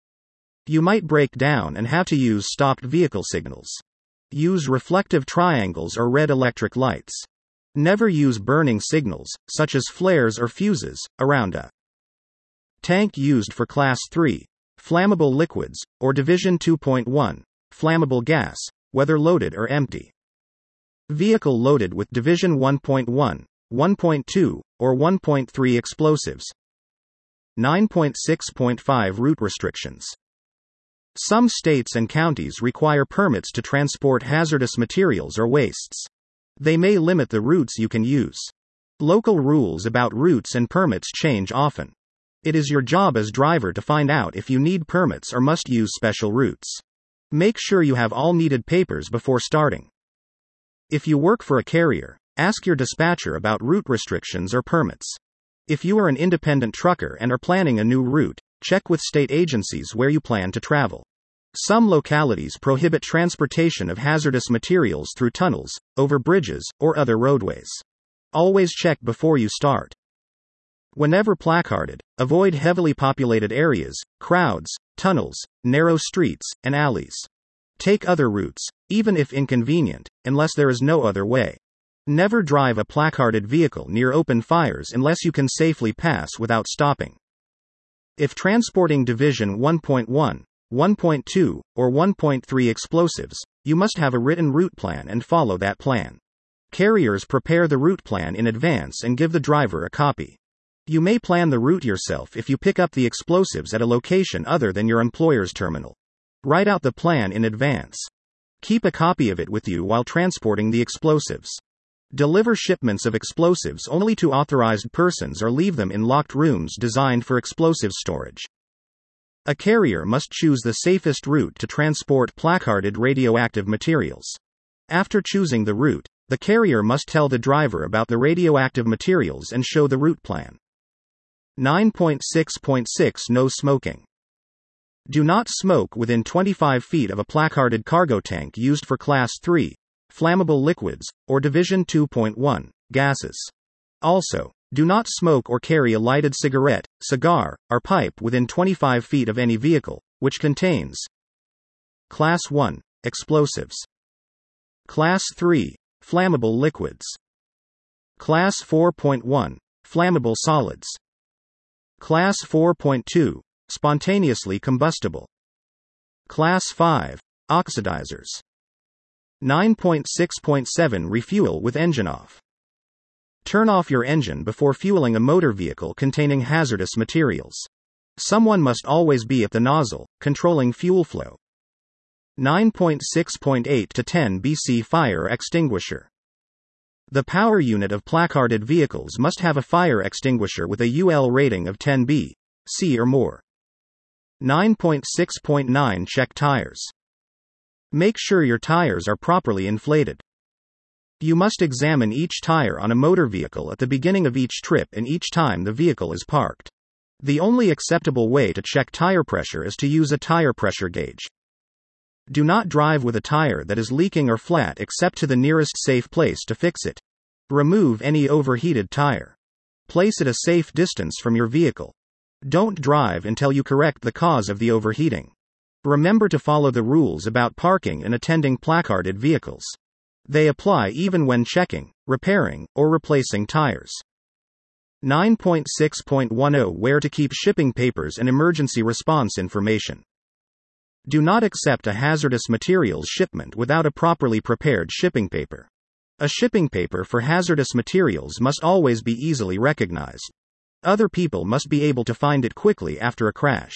[SPEAKER 1] You might break down and have to use stopped vehicle signals. Use reflective triangles or red electric lights. Never use burning signals, such as flares or fuses, around a tank used for Class three, flammable liquids, or Division two point one, flammable gas, whether loaded or empty. Vehicle loaded with Division one point one, one point two, or one point three explosives. nine point six point five Route restrictions. Some states and counties require permits to transport hazardous materials or wastes. They may limit the routes you can use. Local rules about routes and permits change often. It is your job as driver to find out if you need permits or must use special routes. Make sure you have all needed papers before starting. If you work for a carrier, ask your dispatcher about route restrictions or permits. If you are an independent trucker and are planning a new route, check with state agencies where you plan to travel. Some localities prohibit transportation of hazardous materials through tunnels, over bridges, or other roadways. Always check before you start. Whenever placarded, avoid heavily populated areas, crowds, tunnels, narrow streets, and alleys. Take other routes, even if inconvenient, unless there is no other way. Never drive a placarded vehicle near open fires unless you can safely pass without stopping. If transporting Division one point one, one point two, or one point three explosives, you must have a written route plan and follow that plan. Carriers prepare the route plan in advance and give the driver a copy. You may plan the route yourself if you pick up the explosives at a location other than your employer's terminal. Write out the plan in advance. Keep a copy of it with you while transporting the explosives. Deliver shipments of explosives only to authorized persons or leave them in locked rooms designed for explosive storage. A carrier must choose the safest route to transport placarded radioactive materials. After choosing the route, the carrier must tell the driver about the radioactive materials and show the route plan. nine point six point six No smoking. Do not smoke within twenty-five feet of a placarded cargo tank used for Class three, flammable liquids, or Division two point one, gases. Also, do not smoke or carry a lighted cigarette, cigar, or pipe within twenty-five feet of any vehicle, which contains Class one, explosives. Class three, flammable liquids. Class four point one, flammable solids. Class four point two, spontaneously combustible. Class five, oxidizers. nine point six point seven Refuel with engine off. Turn off your engine before fueling a motor vehicle containing hazardous materials. Someone must always be at the nozzle, controlling fuel flow. nine point six point eight to ten B C Fire extinguisher. The power unit of placarded vehicles must have a fire extinguisher with a U L rating of ten B C or more. nine point six point nine Check tires. Make sure your tires are properly inflated. You must examine each tire on a motor vehicle at the beginning of each trip and each time the vehicle is parked. The only acceptable way to check tire pressure is to use a tire pressure gauge. Do not drive with a tire that is leaking or flat except to the nearest safe place to fix it. Remove any overheated tire. Place it a safe distance from your vehicle. Don't drive until you correct the cause of the overheating. Remember to follow the rules about parking and attending placarded vehicles. They apply even when checking, repairing, or replacing tires. nine point six point ten Where to keep shipping papers and emergency response information. Do not accept a hazardous materials shipment without a properly prepared shipping paper. A shipping paper for hazardous materials must always be easily recognized. Other people must be able to find it quickly after a crash.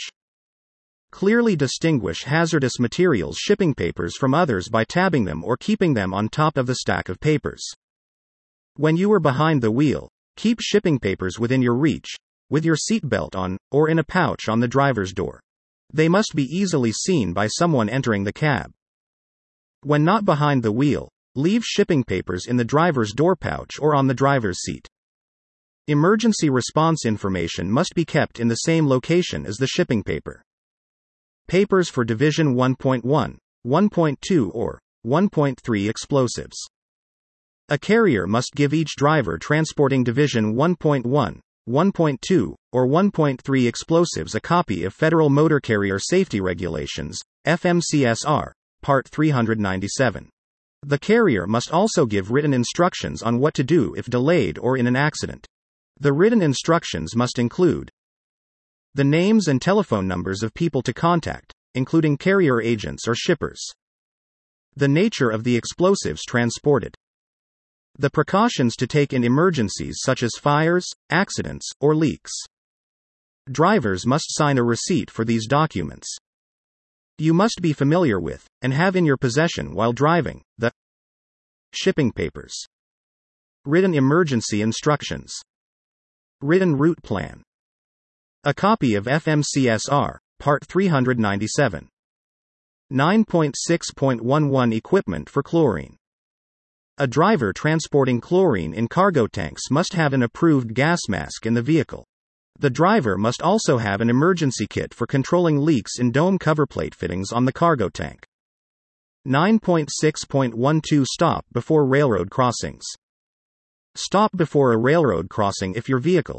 [SPEAKER 1] Clearly distinguish hazardous materials shipping papers from others by tabbing them or keeping them on top of the stack of papers. When you are behind the wheel, keep shipping papers within your reach, with your seatbelt on, or in a pouch on the driver's door. They must be easily seen by someone entering the cab. When not behind the wheel, leave shipping papers in the driver's door pouch or on the driver's seat. Emergency response information must be kept in the same location as the shipping paper. Papers for Division one point one, one point two or one point three explosives. A carrier must give each driver transporting Division one point one, one point two, or one point three explosives a copy of Federal Motor Carrier Safety Regulations, F M C S R, Part three ninety-seven. The carrier must also give written instructions on what to do if delayed or in an accident. The written instructions must include the names and telephone numbers of people to contact, including carrier agents or shippers. The nature of the explosives transported. The precautions to take in emergencies such as fires, accidents, or leaks. Drivers must sign a receipt for these documents. You must be familiar with, and have in your possession while driving, the shipping papers. Written emergency instructions. Written route plan. A copy of F M C S R, Part three ninety-seven. nine point six point eleven Equipment for chlorine. A driver transporting chlorine in cargo tanks must have an approved gas mask in the vehicle. The driver must also have an emergency kit for controlling leaks in dome coverplate fittings on the cargo tank. nine point six point twelve Stop before railroad crossings. Stop before a railroad crossing if your vehicle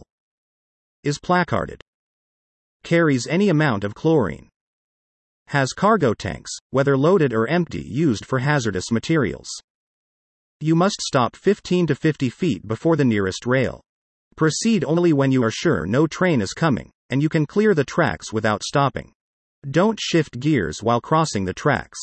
[SPEAKER 1] is placarded, carries any amount of chlorine, has cargo tanks, whether loaded or empty, used for hazardous materials. You must stop fifteen to fifty feet before the nearest rail. Proceed only when you are sure no train is coming, and you can clear the tracks without stopping. Don't shift gears while crossing the tracks.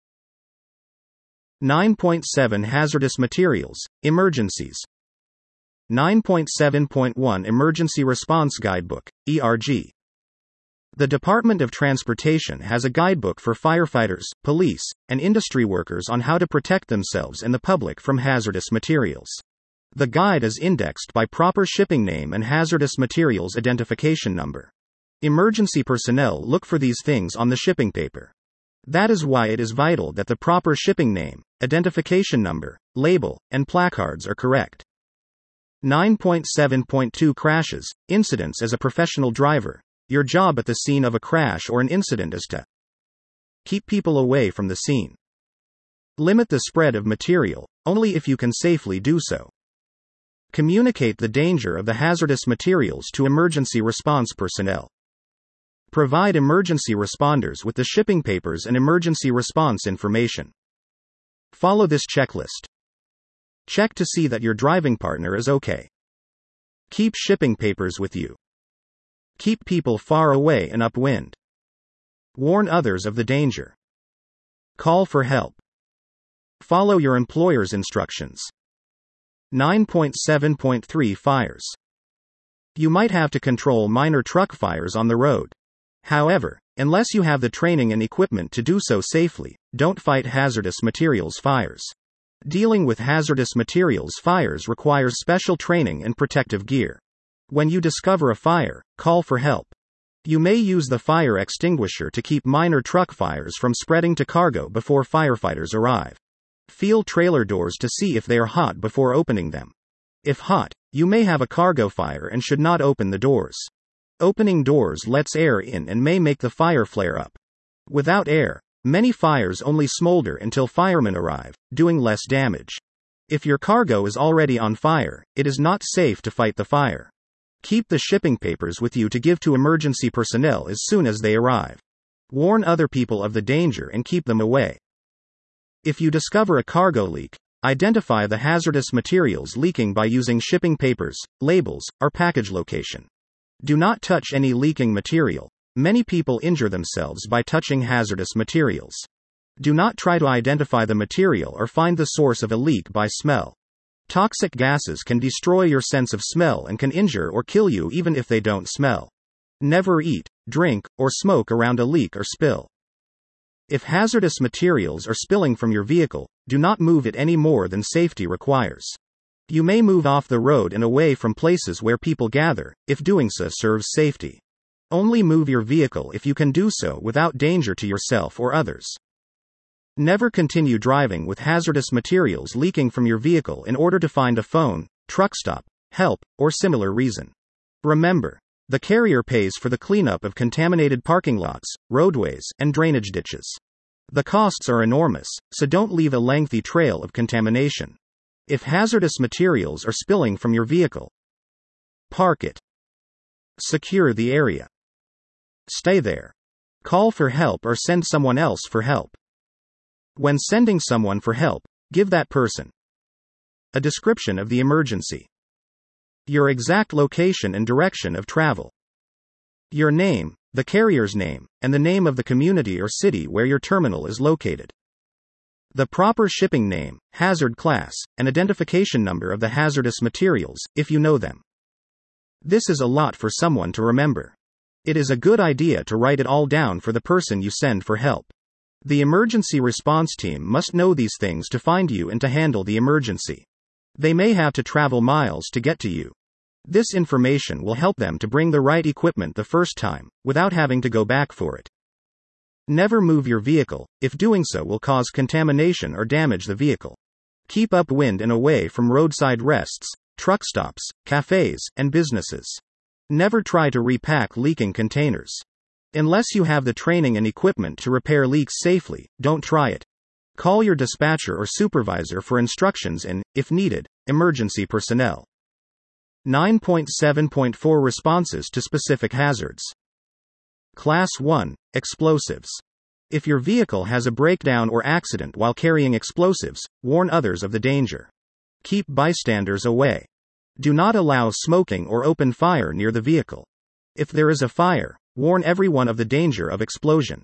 [SPEAKER 1] nine point seven Hazardous Materials, Emergencies. nine point seven point one Emergency Response Guidebook, E R G. The Department of Transportation has a guidebook for firefighters, police, and industry workers on how to protect themselves and the public from hazardous materials. The guide is indexed by proper shipping name and hazardous materials identification number. Emergency personnel look for these things on the shipping paper. That is why it is vital that the proper shipping name, identification number, label, and placards are correct. nine point seven point two Crashes, Incidents. As a professional driver, your job at the scene of a crash or an incident is to keep people away from the scene. Limit the spread of material, only if you can safely do so. Communicate the danger of the hazardous materials to emergency response personnel. Provide emergency responders with the shipping papers and emergency response information. Follow this checklist. Check to see that your driving partner is okay. Keep shipping papers with you. Keep people far away and upwind. Warn others of the danger. Call for help. Follow your employer's instructions. nine point seven point three Fires. You might have to control minor truck fires on the road. However, unless you have the training and equipment to do so safely, don't fight hazardous materials fires. Dealing with hazardous materials fires requires special training and protective gear. When you discover a fire, call for help. You may use the fire extinguisher to keep minor truck fires from spreading to cargo before firefighters arrive. Feel trailer doors to see if they are hot before opening them. If hot, you may have a cargo fire and should not open the doors. Opening doors lets air in and may make the fire flare up. Without air, Many fires only smolder until firemen arrive, doing less damage. If your cargo is already on fire, it is not safe to fight the fire. Keep the shipping papers with you to give to emergency personnel as soon as they arrive. Warn other people of the danger and keep them away. If you discover a cargo leak, identify the hazardous materials leaking by using shipping papers, labels, or package location. Do not touch any leaking material. Many people injure themselves by touching hazardous materials. Do not try to identify the material or find the source of a leak by smell. Toxic gases can destroy your sense of smell and can injure or kill you even if they don't smell. Never eat, drink, or smoke around a leak or spill. If hazardous materials are spilling from your vehicle, do not move it any more than safety requires. You may move off the road and away from places where people gather, if doing so serves safety. Only move your vehicle if you can do so without danger to yourself or others. Never continue driving with hazardous materials leaking from your vehicle in order to find a phone, truck stop, help, or similar reason. Remember, the carrier pays for the cleanup of contaminated parking lots, roadways, and drainage ditches. The costs are enormous, so don't leave a lengthy trail of contamination. If hazardous materials are spilling from your vehicle, park it. Secure the area. Stay there. Call for help or send someone else for help. When sending someone for help, give that person a description of the emergency, your exact location and direction of travel, your name, the carrier's name, and the name of the community or city where your terminal is located, the proper shipping name, hazard class, and identification number of the hazardous materials, if you know them. This is a lot for someone to remember. It is a good idea to write it all down for the person you send for help. The emergency response team must know these things to find you and to handle the emergency. They may have to travel miles to get to you. This information will help them to bring the right equipment the first time, without having to go back for it. Never move your vehicle, if doing so will cause contamination or damage the vehicle. Keep upwind and away from roadside rests, truck stops, cafes, and businesses. Never try to repack leaking containers. Unless you have the training and equipment to repair leaks safely, don't try it. Call your dispatcher or supervisor for instructions and, if needed, emergency personnel. nine point seven point four Responses to specific hazards. Class one, Explosives. If your vehicle has a breakdown or accident while carrying explosives, warn others of the danger. Keep bystanders away. Do not allow smoking or open fire near the vehicle. If there is a fire, warn everyone of the danger of explosion.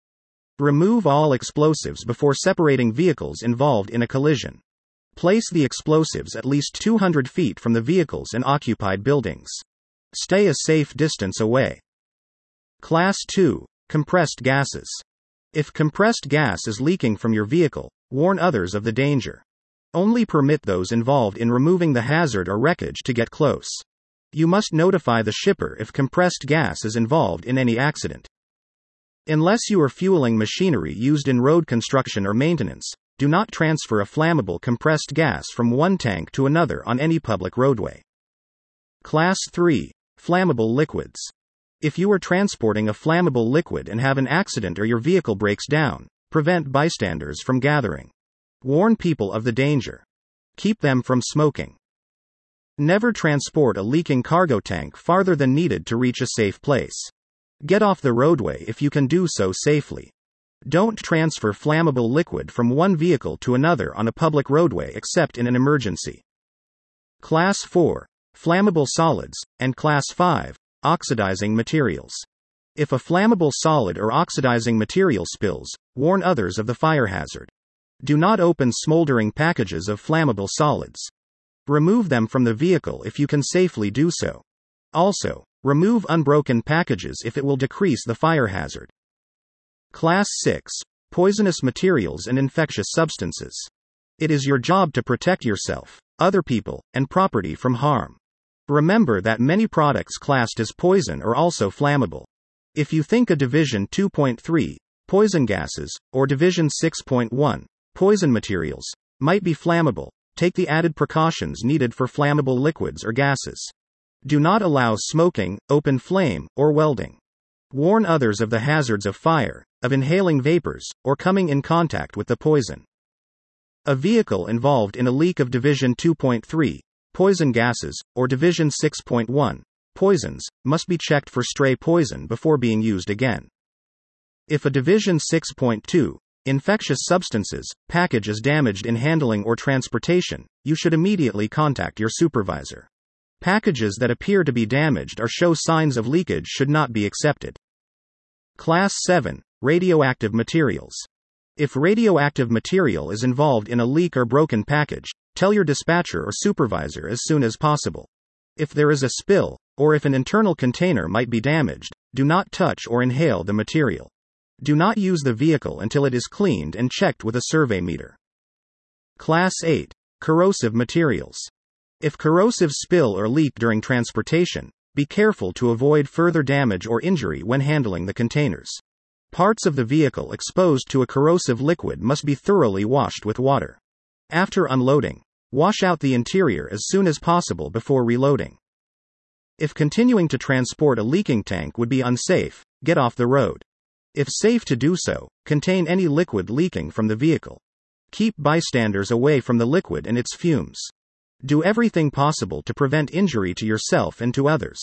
[SPEAKER 1] Remove all explosives before separating vehicles involved in a collision. Place the explosives at least two hundred feet from the vehicles and occupied buildings. Stay a safe distance away. Class two, Compressed gases. If compressed gas is leaking from your vehicle, warn others of the danger. Only permit those involved in removing the hazard or wreckage to get close. You must notify the shipper if compressed gas is involved in any accident. Unless you are fueling machinery used in road construction or maintenance, do not transfer a flammable compressed gas from one tank to another on any public roadway. Class three, Flammable liquids. If you are transporting a flammable liquid and have an accident or your vehicle breaks down, prevent bystanders from gathering. Warn people of the danger. Keep them from smoking. Never transport a leaking cargo tank farther than needed to reach a safe place. Get off the roadway if you can do so safely. Don't transfer flammable liquid from one vehicle to another on a public roadway except in an emergency. Class four, Flammable solids, and Class five, Oxidizing materials. If a flammable solid or oxidizing material spills, warn others of the fire hazard. Do not open smoldering packages of flammable solids. Remove them from the vehicle if you can safely do so. Also, remove unbroken packages if it will decrease the fire hazard. Class six, Poisonous materials and infectious substances. It is your job to protect yourself, other people, and property from harm. Remember that many products classed as poison are also flammable. If you think a Division two point three, poison gases, or Division six point one, poison materials, might be flammable, take the added precautions needed for flammable liquids or gases. Do not allow smoking, open flame, or welding. Warn others of the hazards of fire, of inhaling vapors, or coming in contact with the poison. A vehicle involved in a leak of Division two point three, poison gases, or Division six point one, poisons, must be checked for stray poison before being used again. If a Division six point two, infectious substances, package is damaged in handling or transportation, you should immediately contact your supervisor. Packages that appear to be damaged or show signs of leakage should not be accepted. Class seven, radioactive materials. If radioactive material is involved in a leak or broken package, tell your dispatcher or supervisor as soon as possible. If there is a spill, or if an internal container might be damaged, do not touch or inhale the material. Do not use the vehicle until it is cleaned and checked with a survey meter. Class eight, corrosive materials. If corrosive spill or leak during transportation, be careful to avoid further damage or injury when handling the containers. Parts of the vehicle exposed to a corrosive liquid must be thoroughly washed with water. After unloading, wash out the interior as soon as possible before reloading. If continuing to transport a leaking tank would be unsafe, get off the road. If safe to do so, contain any liquid leaking from the vehicle. Keep bystanders away from the liquid and its fumes. Do everything possible to prevent injury to yourself and to others.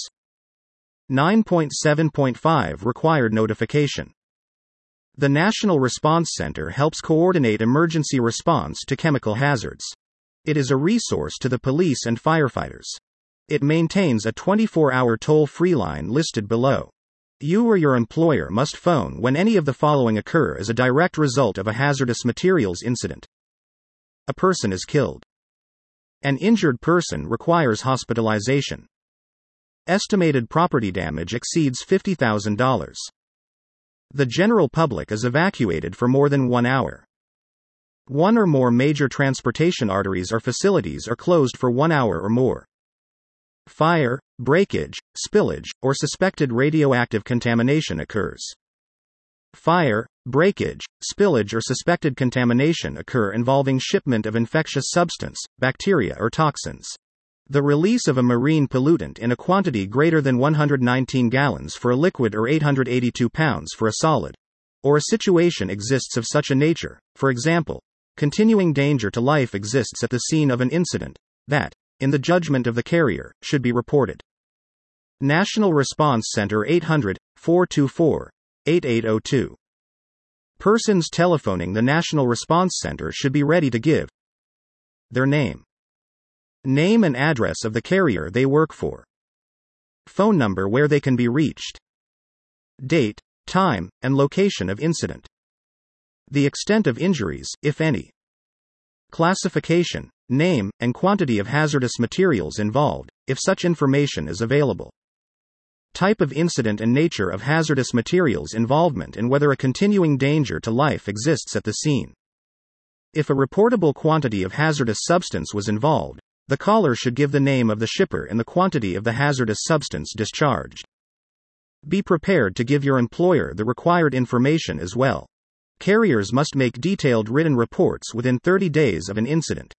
[SPEAKER 1] nine point seven point five Required notification. The National Response Center helps coordinate emergency response to chemical hazards. It is a resource to the police and firefighters. It maintains a twenty-four hour toll-free line listed below. You or your employer must phone when any of the following occur as a direct result of a hazardous materials incident. A person is killed. An injured person requires hospitalization. Estimated property damage exceeds fifty thousand dollars. The general public is evacuated for more than one hour. One or more major transportation arteries or facilities are closed for one hour or more. Fire, breakage, spillage, or suspected radioactive contamination occurs. Fire, breakage, spillage or suspected contamination occur involving shipment of infectious substance, bacteria or toxins. The release of a marine pollutant in a quantity greater than one hundred nineteen gallons for a liquid or eight hundred eighty-two pounds for a solid. Or a situation exists of such a nature, for example, continuing danger to life exists at the scene of an incident, that, in the judgment of the carrier, should be reported. National Response Center eight hundred, four two four, eight eight zero two. Persons telephoning the National Response Center should be ready to give their name, name and address of the carrier they work for, phone number where they can be reached, date, time, and location of incident, the extent of injuries, if any, classification, name, and quantity of hazardous materials involved, if such information is available, type of incident and nature of hazardous materials involvement and whether a continuing danger to life exists at the scene. If a reportable quantity of hazardous substance was involved, the caller should give the name of the shipper and the quantity of the hazardous substance discharged. Be prepared to give your employer the required information as well. Carriers must make detailed written reports within thirty days of an incident.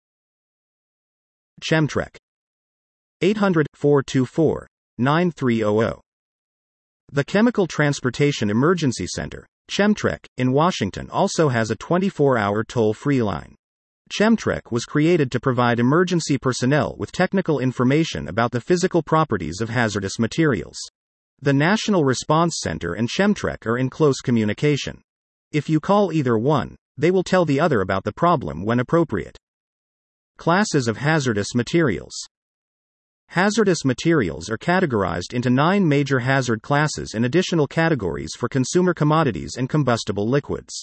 [SPEAKER 1] Chemtrec. eight hundred, four two four, nine three zero zero. The Chemical Transportation Emergency Center, Chemtrec, in Washington also has a twenty-four hour toll-free line. Chemtrec was created to provide emergency personnel with technical information about the physical properties of hazardous materials. The National Response Center and Chemtrec are in close communication. If you call either one, they will tell the other about the problem when appropriate. Classes of hazardous materials. Hazardous materials are categorized into nine major hazard classes and additional categories for consumer commodities and combustible liquids.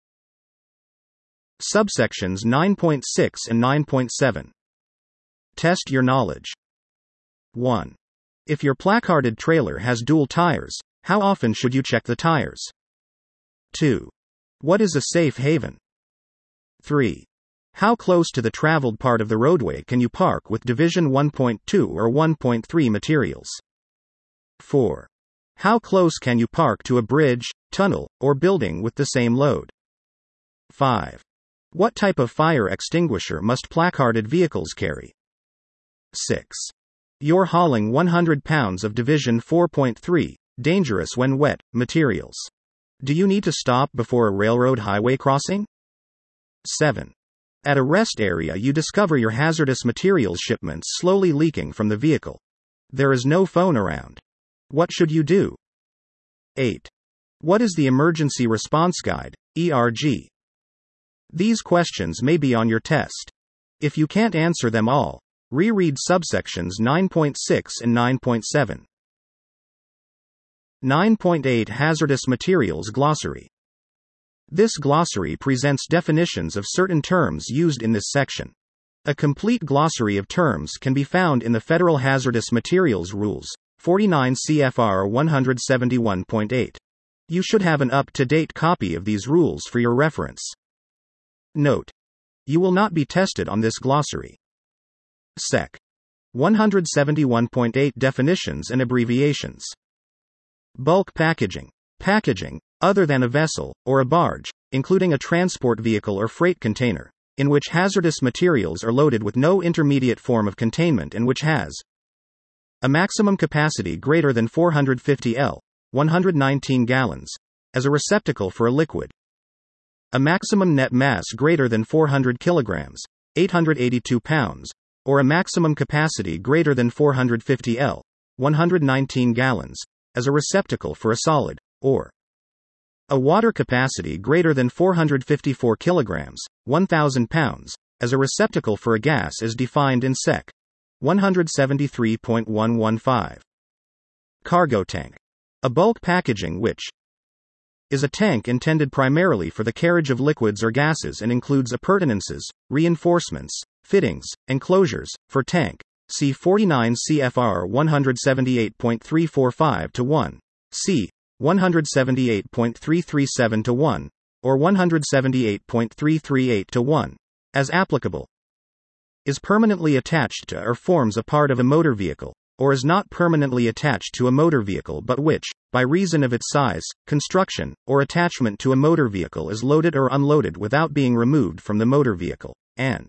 [SPEAKER 1] Subsections nine point six and nine point seven. Test your knowledge. one. If your placarded trailer has dual tires, how often should you check the tires? two. What is a safe haven? three. How close to the traveled part of the roadway can you park with Division one point two or one point three materials? four. How close can you park to a bridge, tunnel, or building with the same load? five. What type of fire extinguisher must placarded vehicles carry? six. You're hauling one hundred pounds of Division four point three, Dangerous when wet, materials. Do you need to stop before a railroad highway crossing? seven. At a rest area, you discover your hazardous materials shipments slowly leaking from the vehicle. There is no phone around. What should you do? eight. What is the Emergency Response Guide, E R G? These questions may be on your test. If you can't answer them all, reread subsections nine point six and nine point seven. nine point eight Hazardous Materials Glossary. This glossary presents definitions of certain terms used in this section. A complete glossary of terms can be found in the Federal Hazardous Materials Rules, forty-nine C F R one seventy-one point eight. You should have an up-to-date copy of these rules for your reference. Note: you will not be tested on this glossary. Sec. one seventy-one point eight Definitions and Abbreviations. Bulk packaging. Packaging, other than a vessel, or a barge, including a transport vehicle or freight container, in which hazardous materials are loaded with no intermediate form of containment and which has a maximum capacity greater than four hundred fifty liters, one hundred nineteen gallons, as a receptacle for a liquid, a maximum net mass greater than four hundred kilograms, eight hundred eighty-two pounds, or a maximum capacity greater than four hundred fifty liters, one hundred nineteen gallons, as a receptacle for a solid, or a water capacity greater than four hundred fifty-four kilograms, one thousand pounds, as a receptacle for a gas as defined in Sec. one seventy-three point one fifteen. Cargo tank. A bulk packaging which is a tank intended primarily for the carriage of liquids or gases and includes appurtenances, reinforcements, fittings, and closures. For tank, see forty-nine C F R one seventy-eight point three forty-five to one, c. one seventy-eight point three thirty-seven to one, or one seventy-eight point three thirty-eight to one, as applicable. Is permanently attached to or forms a part of a motor vehicle, or is not permanently attached to a motor vehicle but which, by reason of its size, construction, or attachment to a motor vehicle is loaded or unloaded without being removed from the motor vehicle, and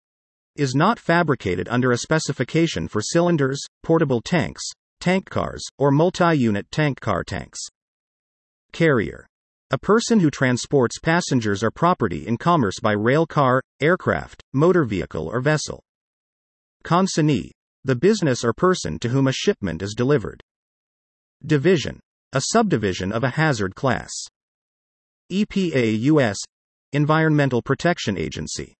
[SPEAKER 1] is not fabricated under a specification for cylinders, portable tanks, tank cars, or multi-unit tank car tanks. Carrier. A person who transports passengers or property in commerce by rail car, aircraft, motor vehicle or vessel. Consignee. The business or person to whom a shipment is delivered. Division. A subdivision of a hazard class. E P A U S. Environmental Protection Agency.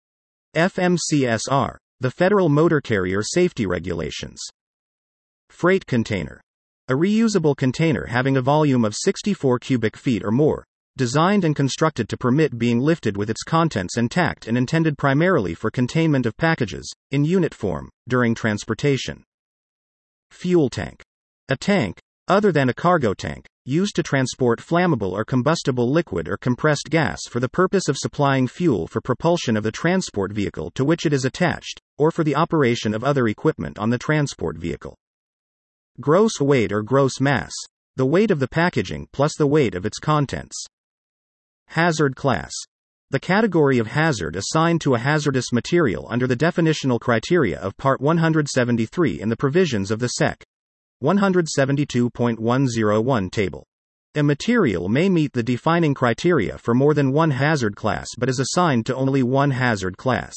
[SPEAKER 1] F M C S R. The Federal Motor Carrier Safety Regulations. Freight container. A reusable container having a volume of sixty-four cubic feet or more, designed and constructed to permit being lifted with its contents intact and intended primarily for containment of packages, in unit form, during transportation. Fuel tank. A tank, other than a cargo tank, used to transport flammable or combustible liquid or compressed gas for the purpose of supplying fuel for propulsion of the transport vehicle to which it is attached, or for the operation of other equipment on the transport vehicle. Gross weight or gross mass. The weight of the packaging plus the weight of its contents. Hazard class. The category of hazard assigned to a hazardous material under the definitional criteria of Part one seventy-three in the provisions of the Sec. one seventy-two point one oh one table. A material may meet the defining criteria for more than one hazard class but is assigned to only one hazard class.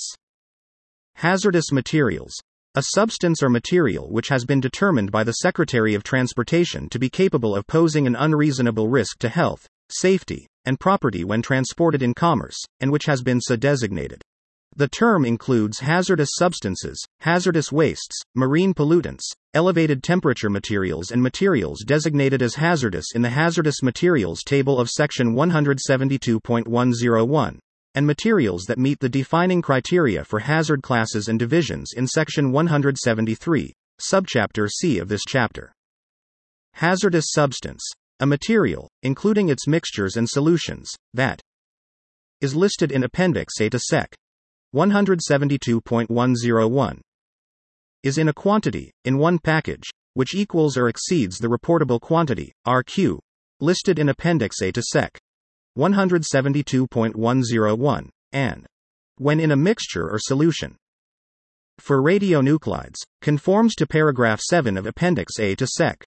[SPEAKER 1] Hazardous materials. A substance or material which has been determined by the Secretary of Transportation to be capable of posing an unreasonable risk to health, safety, and property when transported in commerce, and which has been so designated. The term includes hazardous substances, hazardous wastes, marine pollutants, elevated temperature materials and materials designated as hazardous in the Hazardous Materials Table of Section one seventy-two point one oh one. And materials that meet the defining criteria for hazard classes and divisions in Section one seventy-three, Subchapter C of this chapter. Hazardous substance. A material, including its mixtures and solutions, that is listed in Appendix A to Sec. one seventy-two point one oh one. Is in a quantity, in one package, which equals or exceeds the reportable quantity, R Q, listed in Appendix A to Sec. one seventy-two point one oh one, and when in a mixture or solution. For radionuclides, conforms to paragraph seven of Appendix A to Sec.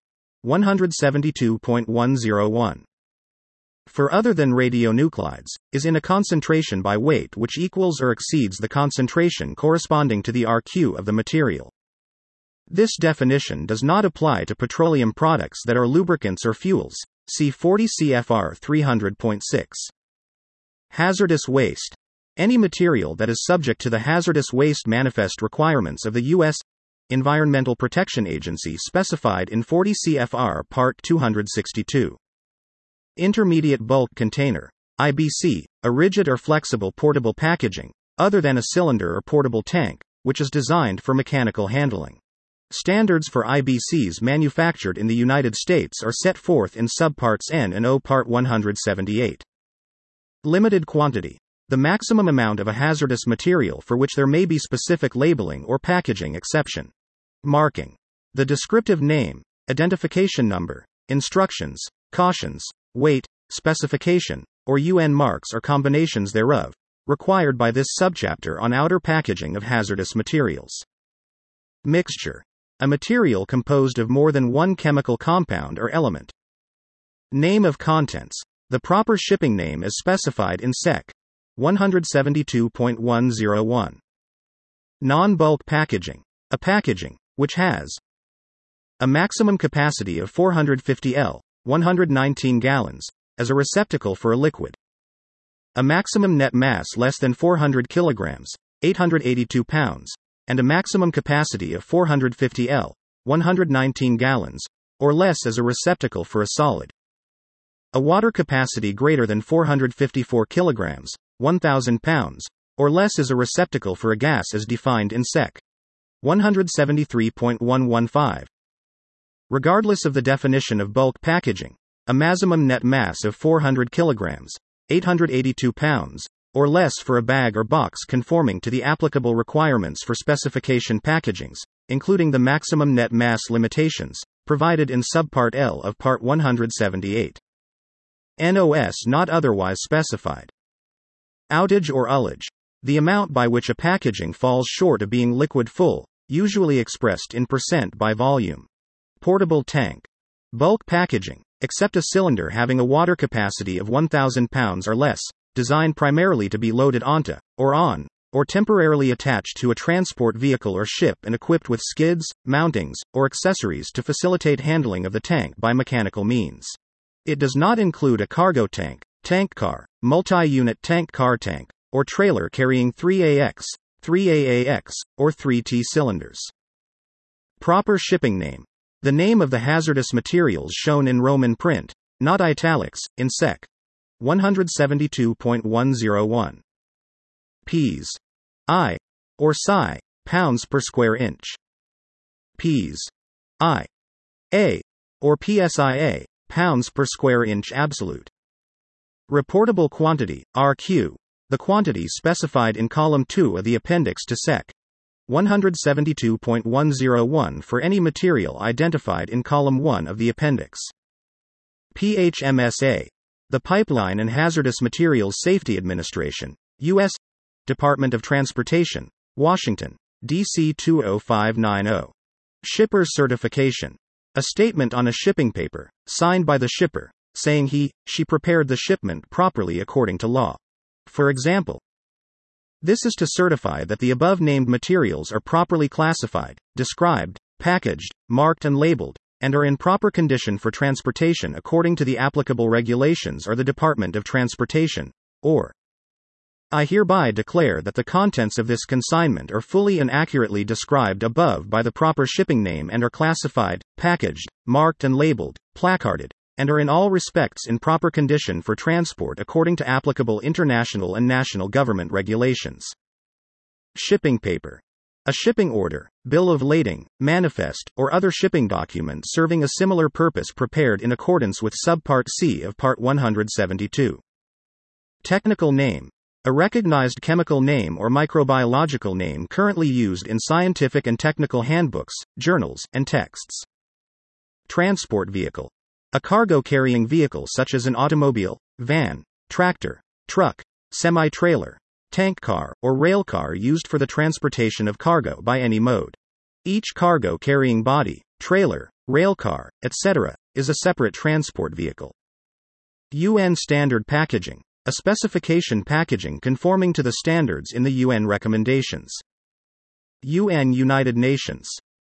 [SPEAKER 1] one seventy-two point one oh one. For other than radionuclides, is in a concentration by weight which equals or exceeds the concentration corresponding to the R Q of the material. This definition does not apply to petroleum products that are lubricants or fuels. See forty C F R three hundred point six. Hazardous waste. Any material that is subject to the hazardous waste manifest requirements of the U S Environmental Protection Agency specified in forty C F R Part two sixty-two. Intermediate bulk container, I B C, a rigid or flexible portable packaging, other than a cylinder or portable tank, which is designed for mechanical handling. Standards for I B Cs manufactured in the United States are set forth in Subparts N and O Part one seventy-eight. Limited quantity. The maximum amount of a hazardous material for which there may be specific labeling or packaging exception. Marking. The descriptive name, identification number, instructions, cautions, weight, specification, or U N marks or combinations thereof, required by this subchapter on outer packaging of hazardous materials. Mixture. A material composed of more than one chemical compound or element. Name of contents. The proper shipping name is specified in Sec. one seventy-two point one oh one. Non-bulk packaging. A packaging, which has a maximum capacity of four hundred fifty liters, one hundred nineteen gallons, as a receptacle for a liquid. A maximum net mass less than four hundred kilograms, eight hundred eighty-two pounds, and a maximum capacity of four hundred fifty liters, one hundred nineteen gallons, or less as a receptacle for a solid. A water capacity greater than four hundred fifty-four kilograms, one thousand pounds, or less as a receptacle for a gas as defined in Sec. one seventy-three point one fifteen. Regardless of the definition of bulk packaging, a maximum net mass of four hundred kilograms, eight hundred eighty-two pounds, or less for a bag or box conforming to the applicable requirements for specification packagings, including the maximum net mass limitations, provided in Subpart L of Part one seventy-eight. N O S not otherwise specified. Outage or ullage. The amount by which a packaging falls short of being liquid full, usually expressed in percent by volume. Portable tank. Bulk packaging, except a cylinder having a water capacity of one thousand pounds or less, designed primarily to be loaded onto, or on, or temporarily attached to a transport vehicle or ship and equipped with skids, mountings, or accessories to facilitate handling of the tank by mechanical means. It does not include a cargo tank, tank car, multi-unit tank car tank, or trailer carrying three A X, three A A X, or three T cylinders. Proper shipping name. The name of the hazardous materials shown in Roman print, not italics, in Sec. one seventy-two point one oh one. Ps. I. Or psi, pounds per square inch. Ps. I. A. Or P S I A, pounds per square inch absolute. Reportable quantity, R Q. The quantity specified in column two of the appendix to Sec. one seventy-two point one oh one for any material identified in column one of the appendix. P H M S A. The Pipeline and Hazardous Materials Safety Administration, U S Department of Transportation, Washington, D C two oh five nine oh. Shipper's certification. A statement on a shipping paper, signed by the shipper, saying he, she prepared the shipment properly according to law. For example, this is to certify that the above-named materials are properly classified, described, packaged, marked and labeled, and are in proper condition for transportation according to the applicable regulations or the Department of Transportation, or I hereby declare that the contents of this consignment are fully and accurately described above by the proper shipping name and are classified, packaged, marked and labeled, placarded, and are in all respects in proper condition for transport according to applicable international and national government regulations. Shipping paper. A shipping order, bill of lading, manifest, or other shipping document serving a similar purpose prepared in accordance with Subpart C of Part one seventy-two. Technical name. A recognized chemical name or microbiological name currently used in scientific and technical handbooks, journals, and texts. Transport vehicle. A cargo-carrying vehicle such as an automobile, van, tractor, truck, semi-trailer, tank car, or rail car used for the transportation of cargo by any mode. Each cargo carrying body, trailer, railcar, et cetera, is a separate transport vehicle. U N Standard Packaging, a specification packaging conforming to the standards in the U N recommendations. U N United Nations.